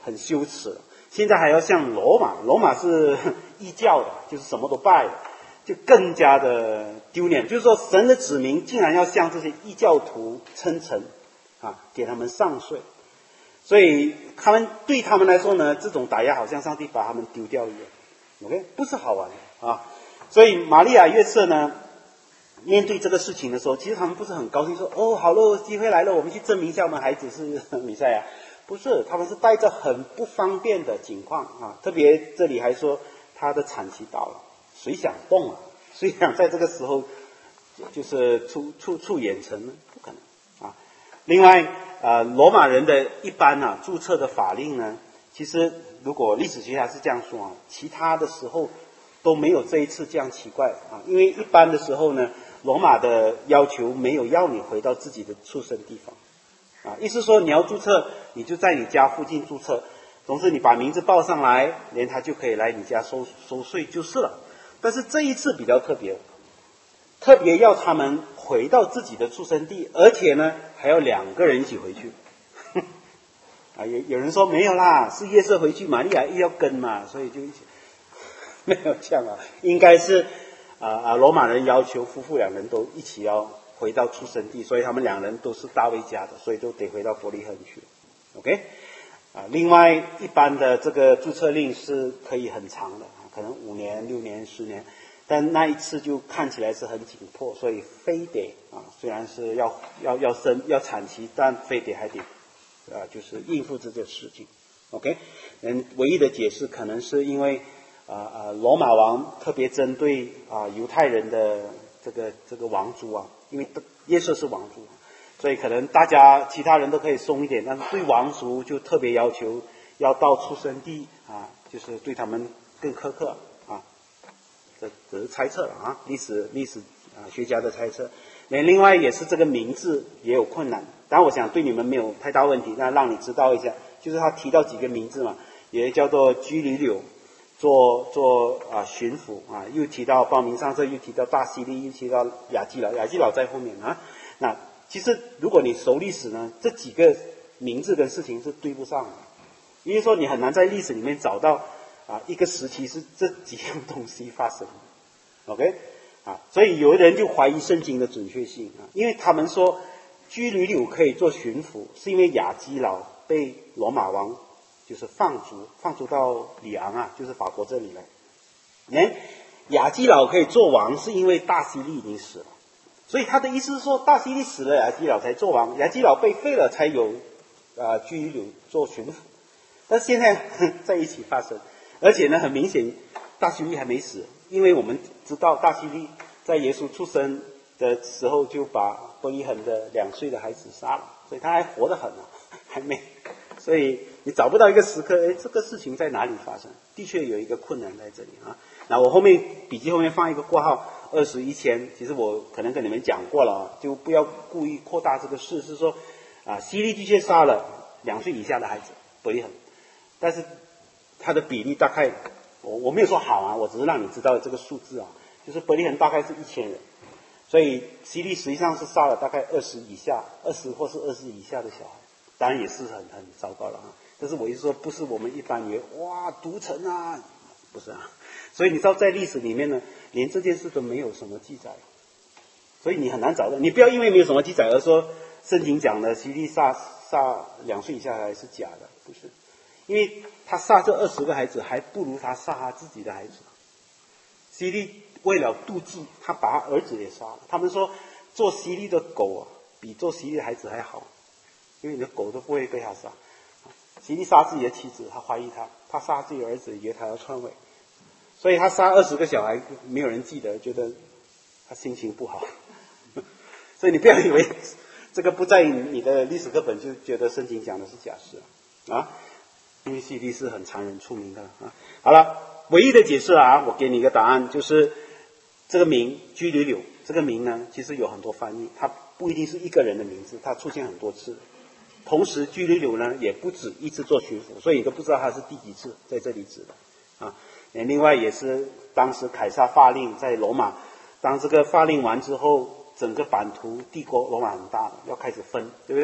很羞耻，现在还要像罗马，罗马是异教的，就是什么都拜的，就更加的丢脸。就是说，神的子民竟然要向这些异教徒称臣啊，给他们上税，所以他们对他们来说呢，这种打压好像上帝把他们丢掉一样。OK， 不是好玩的啊。所以玛利亚约瑟呢，面对这个事情的时候，其实他们不是很高兴说，哦，好了，机会来了，我们去证明一下我们孩子是弥赛亚。不是，他们是带着很不方便的情况啊。特别这里还说他的产期到了，谁想动啊？谁想在这个时候就是出出出远程呢？不可能啊。另外，呃，罗马人的一般啊注册的法令呢，其实如果历史学家是这样说啊，其他的时候都没有这一次这样奇怪啊。因为一般的时候呢，罗马的要求没有要你回到自己的出生地方啊，意思说你要注册，你就在你家附近注册，总之你把名字报上来，连他就可以来你家收收税就是了。但是这一次比较特别，特别要他们回到自己的出生地，而且呢还要两个人一起回去。啊，有有人说没有啦，是约瑟回去，玛利亚又要跟嘛，所以就一起没有这样啊，应该是啊啊罗马人要求夫妇两人都一起要回到出生地，所以他们两人都是大卫家的，所以都得回到伯利恒去。OK， 啊，另外一般的这个注册令是可以很长的，可能五年、六年、十年，但那一次就看起来是很紧迫，所以非得啊，虽然是要要要生要产期，但非得还得啊，就是应付这件事情。OK， 嗯，唯一的解释可能是因为啊啊罗马王特别针对啊犹太人的这个这个王族啊，因为约瑟是王族，所以可能大家其他人都可以松一点，但是对王族就特别要求要到出生地啊，就是对他们更苛刻啊。这只是猜测了啊，历史历史啊学家的猜测。另外也是这个名字也有困难，当然我想对你们没有太大问题，那让你知道一下，就是他提到几个名字嘛，也叫做居里柳做做啊巡抚啊，又提到报名上册，又提到大希利，又提到亚基老，亚基老在后面啊。那其实如果你熟历史呢，这几个名字跟事情是对不上的，因为说你很难在历史里面找到啊一个时期是这几样东西发生的。OK。啊，所以有的人就怀疑圣经的准确性啊，因为他们说居里柳可以做巡抚，是因为亚基老被罗马王就是放逐，放逐到里昂啊，就是法国这里来。连亚基老可以做王，是因为大希利已经死了，所以他的意思是说，大希利死了，亚基老才做王，亚基老被废了，才有啊居里柳做巡抚。但是现在在一起发生，而且呢，很明显大希利还没死。因为我们知道大希利在耶稣出生的时候就把伯利恒的两岁的孩子杀了，所以他还活得很啊，还没，所以你找不到一个时刻，哎，这个事情在哪里发生？的确有一个困难在这里啊。那我后面笔记后面放一个括号，二十一千，其实我可能跟你们讲过了啊，就不要故意扩大这个事，是说啊，希利的确杀了两岁以下的孩子伯利恒，但是他的比例大概。我我没有说好啊，我只是让你知道这个数字啊，就是伯利恒大概是一千人，所以希利实际上是杀了大概二十以下，二十或是二十以下的小孩，当然也是很很糟糕了啊。但是我一说不是我们一般以为哇屠城啊，不是啊。所以你知道在历史里面呢，连这件事都没有什么记载，所以你很难找到。你不要因为没有什么记载而说圣经讲的希利杀杀两岁以下还是假的，不是。因为他杀这二十个孩子，还不如他杀他自己的孩子。希利为了妒忌，他把他儿子也杀了。他们说，做希利的狗啊，比做希利的孩子还好，因为你的狗都不会被他杀。希利杀自己的妻子，他怀疑他；他杀自己的儿子，以为他要篡位，所以他杀二十个小孩，没有人记得，觉得他心情不好。所以你不要以为这个不在你的历史课本，就觉得圣经讲的是假事啊。因为希利是很残忍出名的啊。好了，唯一的解释啊，我给你一个答案，就是这个名居里柳，这个名呢，其实有很多翻译，它不一定是一个人的名字，它出现很多次。同时，居里柳呢也不止一次做巡抚，所以你都不知道他是第几次在这里指的啊。另外也是当时凯撒发令在罗马，当这个发令完之后，整个版图帝国罗马很大，要开始分，对不对？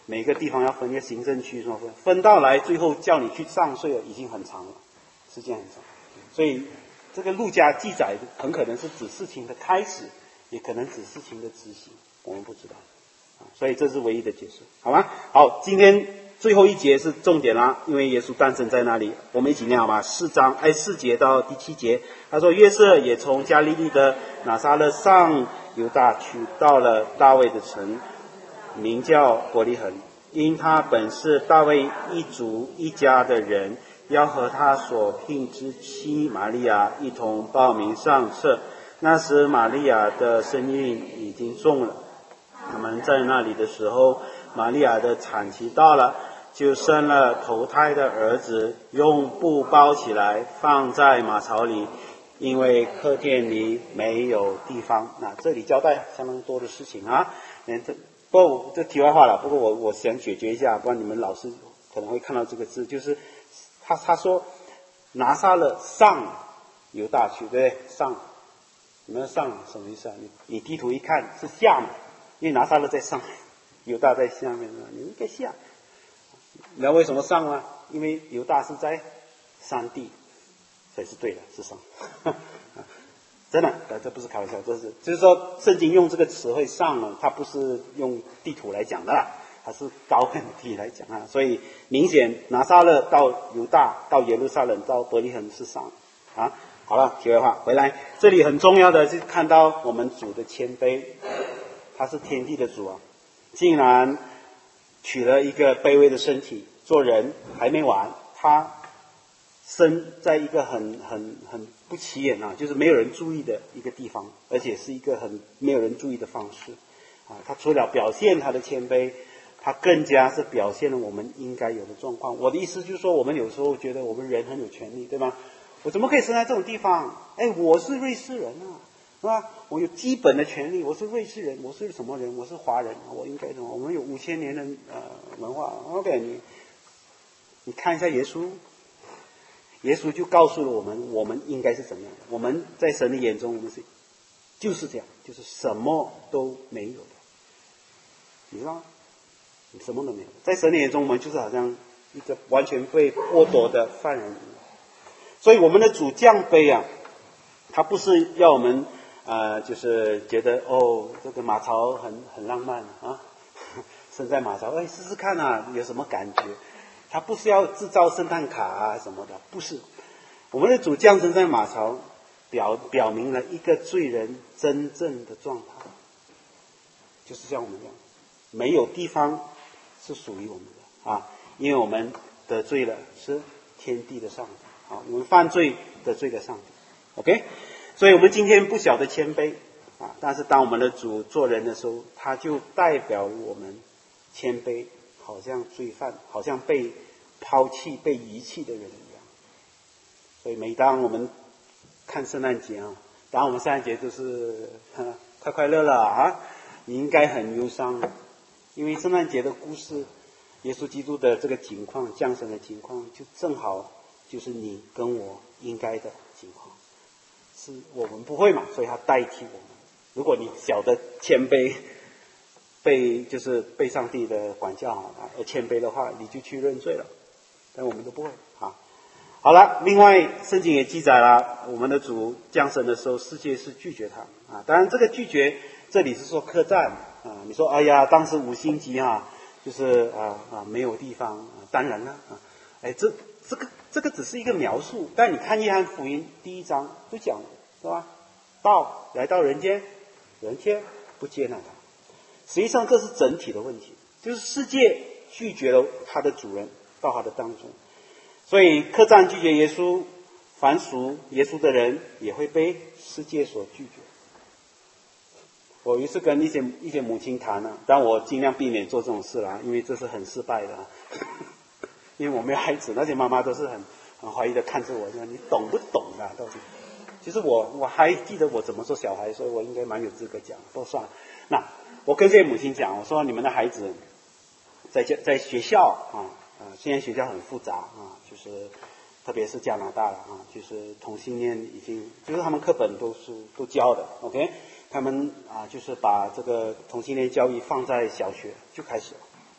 每个地方要分一个行政区，什么分，分到来最后叫你去上税了，已经很长了，时间很长。所以这个路加记载很可能是指事情的开始，也可能指事情的执行，我们不知道。所以这是唯一的解释，好吗？好，今天最后一节是重点啦，因为耶稣诞生在那里，我们一起念好吗？四章哎四节到第七节，他说约瑟也从加利利的拿撒勒上犹大去，到了大卫的城，名叫伯利恒，因他本是大卫一族一家的人，要和他所聘之妻玛利亚一同报名上册。那时玛利亚的身孕已经重了，他们在那里的时候，玛利亚的产期到了，就生了头胎的儿子，用布包起来放在马槽里，因为客店里没有地方。那这里交代相当多的事情啊，嗯，这不过这题外话了。不过我我想解决一下，不然你们老师可能会看到这个字，就是他他说拿撒勒上犹大去，对不对？上，你们上什么意思啊？你你地图一看是下嘛，因为拿撒勒在上，犹大在下面，你应该下。你知道为什么上吗？因为犹大是在山地，所以是对的，是上。真的，这不是开玩笑，这是就是说圣经用这个词汇上呢，它不是用地图来讲的啦，它是高跟地来讲啊。所以明显拿撒勒到犹大到耶路撒冷到伯利恒是上啊。好了，题外话回来，这里很重要的是看到我们主的谦卑，他是天地的主啊，竟然取了一个卑微的身体做人，还没完，他生在一个很很很不起眼啊，就是没有人注意的一个地方，而且是一个很没有人注意的方式啊。他除了表现他的谦卑，他更加是表现了我们应该有的状况。我的意思就是说，我们有时候觉得我们人很有权利，对吗？我怎么可以生在这种地方？哎，我是瑞士人啊，是吧？我有基本的权利，我是瑞士人，我是什么人？我是华人，我应该什么？我们有五千年的呃文化。OK， 你你看一下耶稣，耶稣就告诉了我们，我们应该是怎么样的？我们在神的眼中，我们是就是这样，就是什么都没有的，你知道吗？什么都没有，在神的眼中，我们就是好像一个完全被剥夺的犯人。所以我们的主降卑啊，他不是要我们呃，就是觉得哦，这个马槽很很浪漫啊，生在马槽，哎，试试看啊，有什么感觉？他不是要制造圣诞卡啊什么的，不是。我们的主降生在马槽，表表明了一个罪人真正的状态，就是像我们这样，没有地方是属于我们的啊，因为我们得罪了是天地的上帝。好，我们犯罪得罪了上帝 ，OK， 所以我们今天不晓得谦卑啊，但是当我们的主做人的时候，他就代表我们谦卑，好像罪犯，好像被抛弃、被遗弃的人一样。所以每当我们看圣诞节啊，当然我们圣诞节就是快快乐乐啊，你应该很忧伤，因为圣诞节的故事，耶稣基督的这个情况、降生的情况，就正好。就是你跟我应该的情况，是我们不会嘛，所以他代替我们。如果你晓得谦卑，被就是被上帝的管教啊，而谦卑的话，你就去认罪了。但我们都不会啊。好了，另外圣经也记载了，我们的主降生的时候，世界是拒绝他啊。当然，这个拒绝这里是说客栈啊。你说，哎呀，当时五星级啊，就是啊啊没有地方啊。当然了啊，哎这。这个这个只是一个描述，但你看约翰福音第一章就讲了，是吧？道来到人间，人天不接纳他。实际上这是整体的问题，就是世界拒绝了他的主人到他的当中，所以客栈拒绝耶稣，凡属耶稣的人也会被世界所拒绝。我有一次跟一些一些母亲谈啊，但我尽量避免做这种事啦，因为这是很失败的啊。因为我没有孩子，那些妈妈都是很很怀疑的看着我，说你懂不懂啊？到底？其实我我还记得我怎么做小孩，所以我应该蛮有资格讲。不算了，那我跟这些母亲讲，我说你们的孩子在在在学校啊啊，现在学校很复杂啊，就是特别是加拿大了啊，就是同性恋已经就是他们课本都是都教的 ，OK， 他们啊就是把这个同性恋教育放在小学就开始了。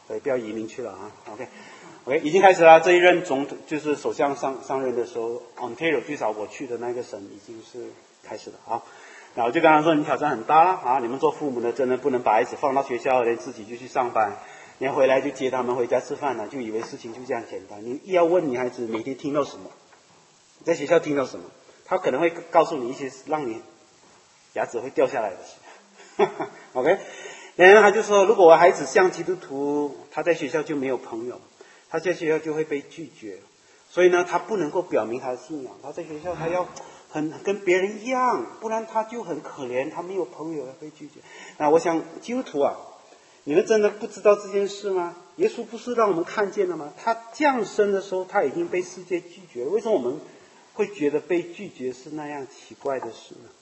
对，不要移民去了啊。OK，OK，、okay. okay, 已经开始了。这一任总统就是首相上上任的时候 ，Ontario 最少我去的那个省已经是开始了啊。然后就跟他说，你挑战很大了啊！你们做父母的真的不能把孩子放到学校，连自己就去上班，你要回来就接他们回家吃饭了，就以为事情就这样简单。你一要问你孩子每天听到什么，在学校听到什么，他可能会告诉你一些让你牙齿会掉下来的事。OK。然后他就说，如果我孩子像基督徒，他在学校就没有朋友，他在学校就会被拒绝，所以呢，他不能够表明他的信仰。他在学校他要很跟别人一样，不然他就很可怜，他没有朋友要被拒绝。那我想基督徒啊，你们真的不知道这件事吗？耶稣不是让我们看见了吗？他降生的时候他已经被世界拒绝了，为什么我们会觉得被拒绝是那样奇怪的事呢？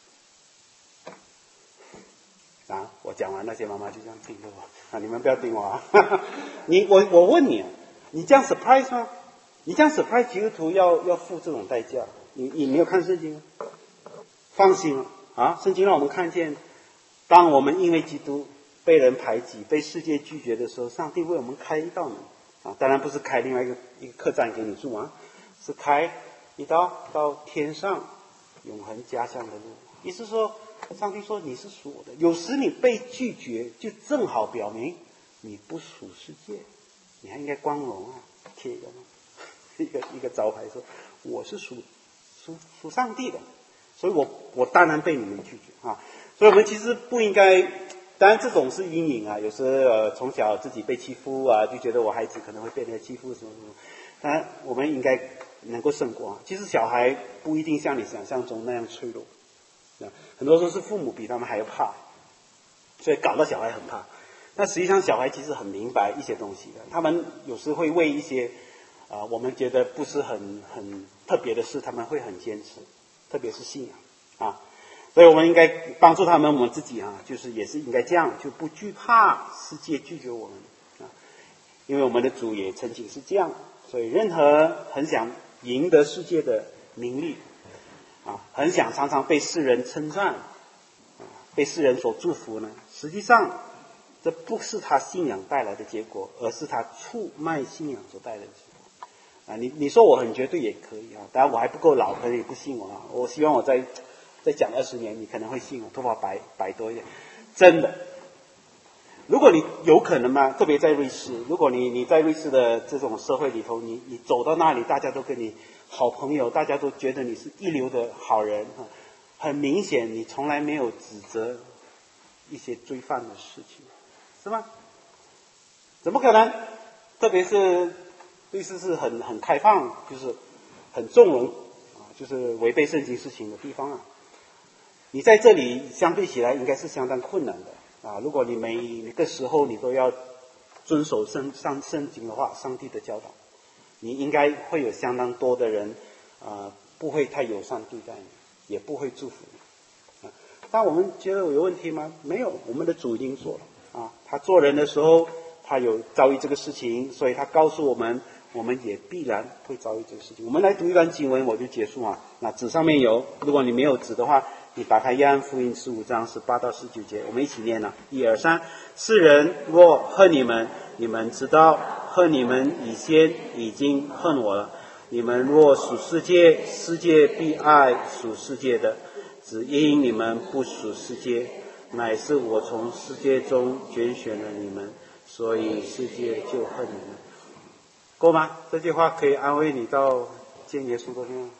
啊，我讲完那些妈妈就这样听着我啊，你们不要盯我啊！你我我问你，你这样 surprise 吗？你这样 surprise 基督徒要要付这种代价？你你没有看圣经吗？放心啊，圣经让我们看见，当我们因为基督被人排挤、被世界拒绝的时候，上帝为我们开一道门啊！当然不是开另外一个一个客栈给你住啊，是开一道到天上永恒家乡的路。意思说。上帝说你是属我的，有时你被拒绝，就正好表明你不属世界，你还应该光荣啊，贴一个一个一个招牌说我是属属属上帝的，所以我我当然被你们拒绝啊。所以我们其实不应该，当然这种是阴影啊，有时呃从小自己被欺负啊，就觉得我孩子可能会被人家欺负什么什么，当然我们应该能够胜过啊。其实小孩不一定像你想象中那样脆弱。很多时候是父母比他们还要怕，所以搞到小孩很怕。那实际上小孩其实很明白一些东西的，他们有时会为一些啊、呃、我们觉得不是很很特别的事，他们会很坚持，特别是信仰啊。所以我们应该帮助他们，我们自己啊，就是也是应该这样，就不惧怕世界拒绝我们啊，因为我们的主也曾经是这样。所以任何很想赢得世界的名利。啊，很想常常被世人称赞，啊，被世人所祝福呢。实际上，这不是他信仰带来的结果，而是他出卖信仰所带来的结果。啊，你你说我很绝对也可以啊，当然我还不够老，可能也不信我啊。我希望我再再讲二十年，你可能会信我，头发白白多一点。真的，如果你有可能嘛，特别在瑞士，如果你你在瑞士的这种社会里头，你你走到那里，大家都跟你。好朋友，大家都觉得你是一流的好人，很明显你从来没有指责一些罪犯的事情，是吗？怎么可能？特别是瑞士是很很开放，就是很纵容啊，就是违背圣经事情的地方啊。你在这里相对起来应该是相当困难的啊。如果你每每个时候你都要遵守圣上圣经的话，上帝的教导。你应该会有相当多的人，呃，不会太友善对待你，也不会祝福你。啊，但我们觉得有问题吗？没有，我们的主已经做了啊。他做人的时候，他有遭遇这个事情，所以他告诉我们，我们也必然会遭遇这个事情。我们来读一段经文，我就结束啊。那纸上面有，如果你没有纸的话，你打开约翰福音十五章十八到十九节，我们一起念了，一二三。世人若恨你们，你们知道。恨你们以先已经恨我了。你们若属世界，世界必爱属世界的。只因你们不属世界，乃是我从世界中拣选了你们，所以世界就恨你们。够吗？这句话可以安慰你到见耶稣的天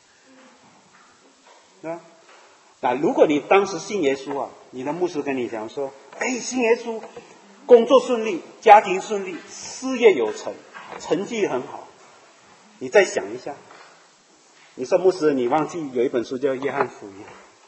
啊。那如果你当时信耶稣啊，你的牧师跟你讲说，哎，信耶稣。工作顺利，家庭顺利，事业有成，成绩很好。你再想一下，你说牧师，你忘记有一本书叫《约翰福音》。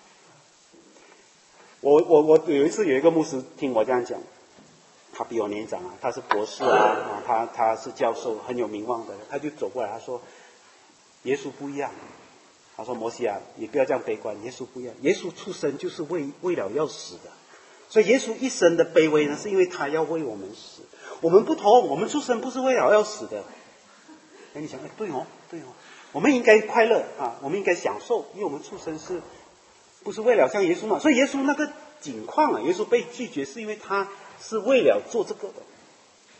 我我我有一次有一个牧师听我这样讲，他比我年长啊，他是博士啊，啊他他是教授，很有名望的，他就走过来，他说：“耶稣不一样。”他说：“摩西啊，你不要这样悲观，耶稣不一样，耶稣出生就是为为了要死的。”所以耶稣一生的卑微呢，是因为他要为我们死。我们不同，我们出生不是为了要死的。哎，你想，哎，对哦，对哦，我们应该快乐啊，我们应该享受，因为我们出生是，不是为了像耶稣嘛？所以耶稣那个境况啊，耶稣被拒绝是因为他是为了做这个的。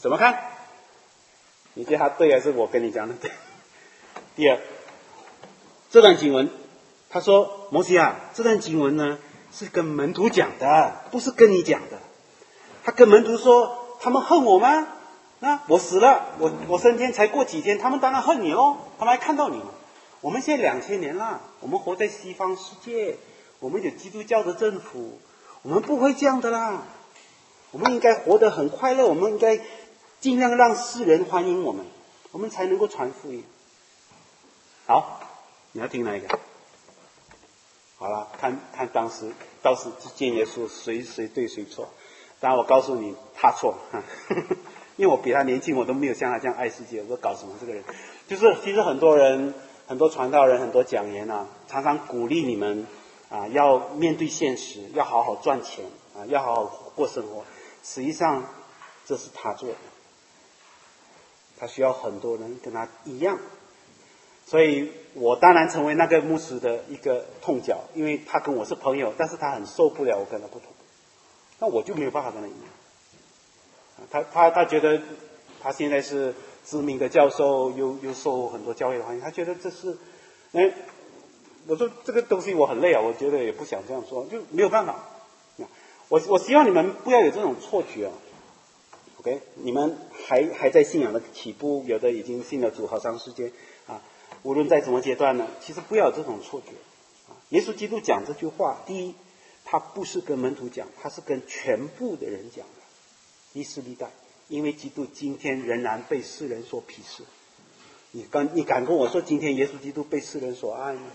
怎么看？你觉得他对还是我跟你讲的对？第二，这段经文，他说摩西啊，这段经文呢是跟门徒讲的，不是跟你讲的。他跟门徒说，他们恨我吗？那我死了，我我升天才过几天，他们当然恨你喽，他们还看到你嘛。我们现在两千年了，我们活在西方世界，我们有基督教的政府，我们不会这样的啦。我们应该活得很快乐，我们应该尽量让世人欢迎我们，我们才能够传福音。好，你要听哪一个？好了，看看当时到时见耶稣谁谁对谁错。当然我告诉你，他错，因为我比他年轻，我都没有像他这样爱世界。我说搞什么这个人？就是其实很多人、很多传道人、很多讲员啊，常常鼓励你们啊，要面对现实，要好好赚钱啊，要好好过生活。实际上，这是他做的。他需要很多人跟他一样，所以我当然成为那个牧师的一个痛脚，因为他跟我是朋友，但是他很受不了我跟他不同，那我就没有办法跟他一样。他他他觉得他现在是知名的教授，又又受很多教会的欢迎，他觉得这是，哎，我说这个东西我很累啊，我觉得也不想这样说，就没有办法。我我希望你们不要有这种错觉啊。OK， 你们还还在信仰的起步，有的已经信了主好长时间啊。无论在什么阶段呢，其实不要有这种错觉啊。耶稣基督讲这句话，第一，他不是跟门徒讲，他是跟全部的人讲的，历世历代。因为基督今天仍然被世人所鄙视。你敢你敢跟我说，今天耶稣基督被世人所爱吗？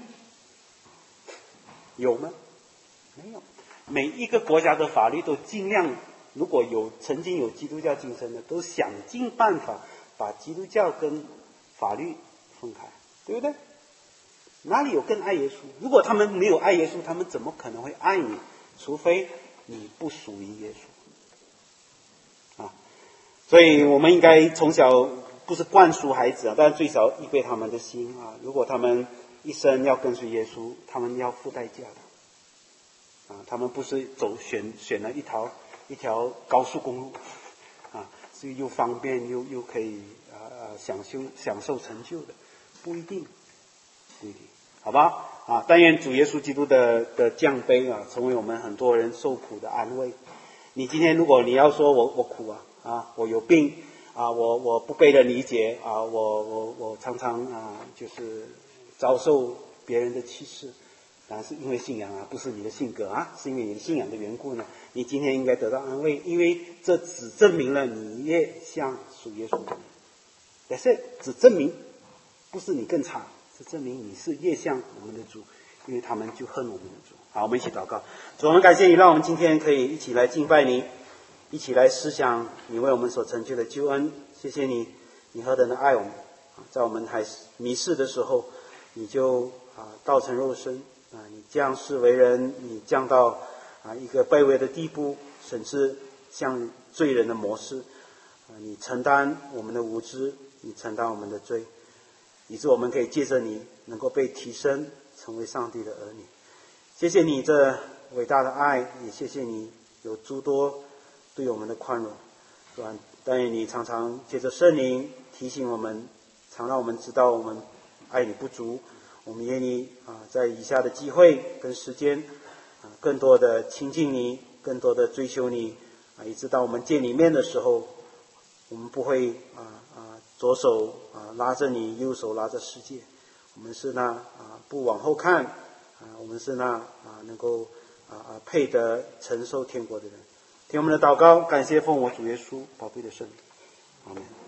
有吗？没有。每一个国家的法律都尽量，如果有曾经有基督教精神的，都想尽办法把基督教跟法律分开，对不对？哪里有更爱耶稣？如果他们没有爱耶稣，他们怎么可能会爱你？除非你不属于耶稣啊！所以我们应该从小不是灌输孩子啊，但是最少预备他们的心啊。如果他们一生要跟随耶稣，他们要付代价的。啊，他们不是走选选了一条一条高速公路，啊，是又方便又又可以啊啊享受享受成就的，不一定，不一定，好吧？啊，但愿主耶稣基督的的降杯啊，成为我们很多人受苦的安慰。你今天如果你要说我我苦啊啊，我有病啊，我我不被人理解啊，我我我常常啊就是遭受别人的歧视。当然是因为信仰啊，不是你的性格啊，是因为你的信仰的缘故呢。你今天应该得到安慰，因为这只证明了你越像属耶稣的人。但是只证明不是你更差，是证明你是越像我们的主，因为他们就恨我们的主。好，我们一起祷告。主，我们感谢你，让我们今天可以一起来敬拜你，一起来思想你为我们所成就的救恩。谢谢你，你何等的爱我们，在我们还迷失的时候，你就啊道成肉身。啊，你降世为人，你降到啊一个卑微的地步，甚至像罪人的模式。啊，你承担我们的无知，你承担我们的罪，以致我们可以借着你能够被提升，成为上帝的儿女。谢谢你这伟大的爱，也谢谢你有诸多对我们的宽容，是吧？但愿你常常借着圣灵提醒我们，常让我们知道我们爱你不足。我们愿意啊，在以下的机会跟时间啊，更多的亲近你，更多的追求你啊，以致当我们见你面的时候，我们不会啊啊左手啊拉着你，右手拉着世界。我们是那啊不往后看啊，我们是那啊能够啊啊配得承受天国的人。听我们的祷告，感谢奉我主耶稣宝贝的圣名，阿们。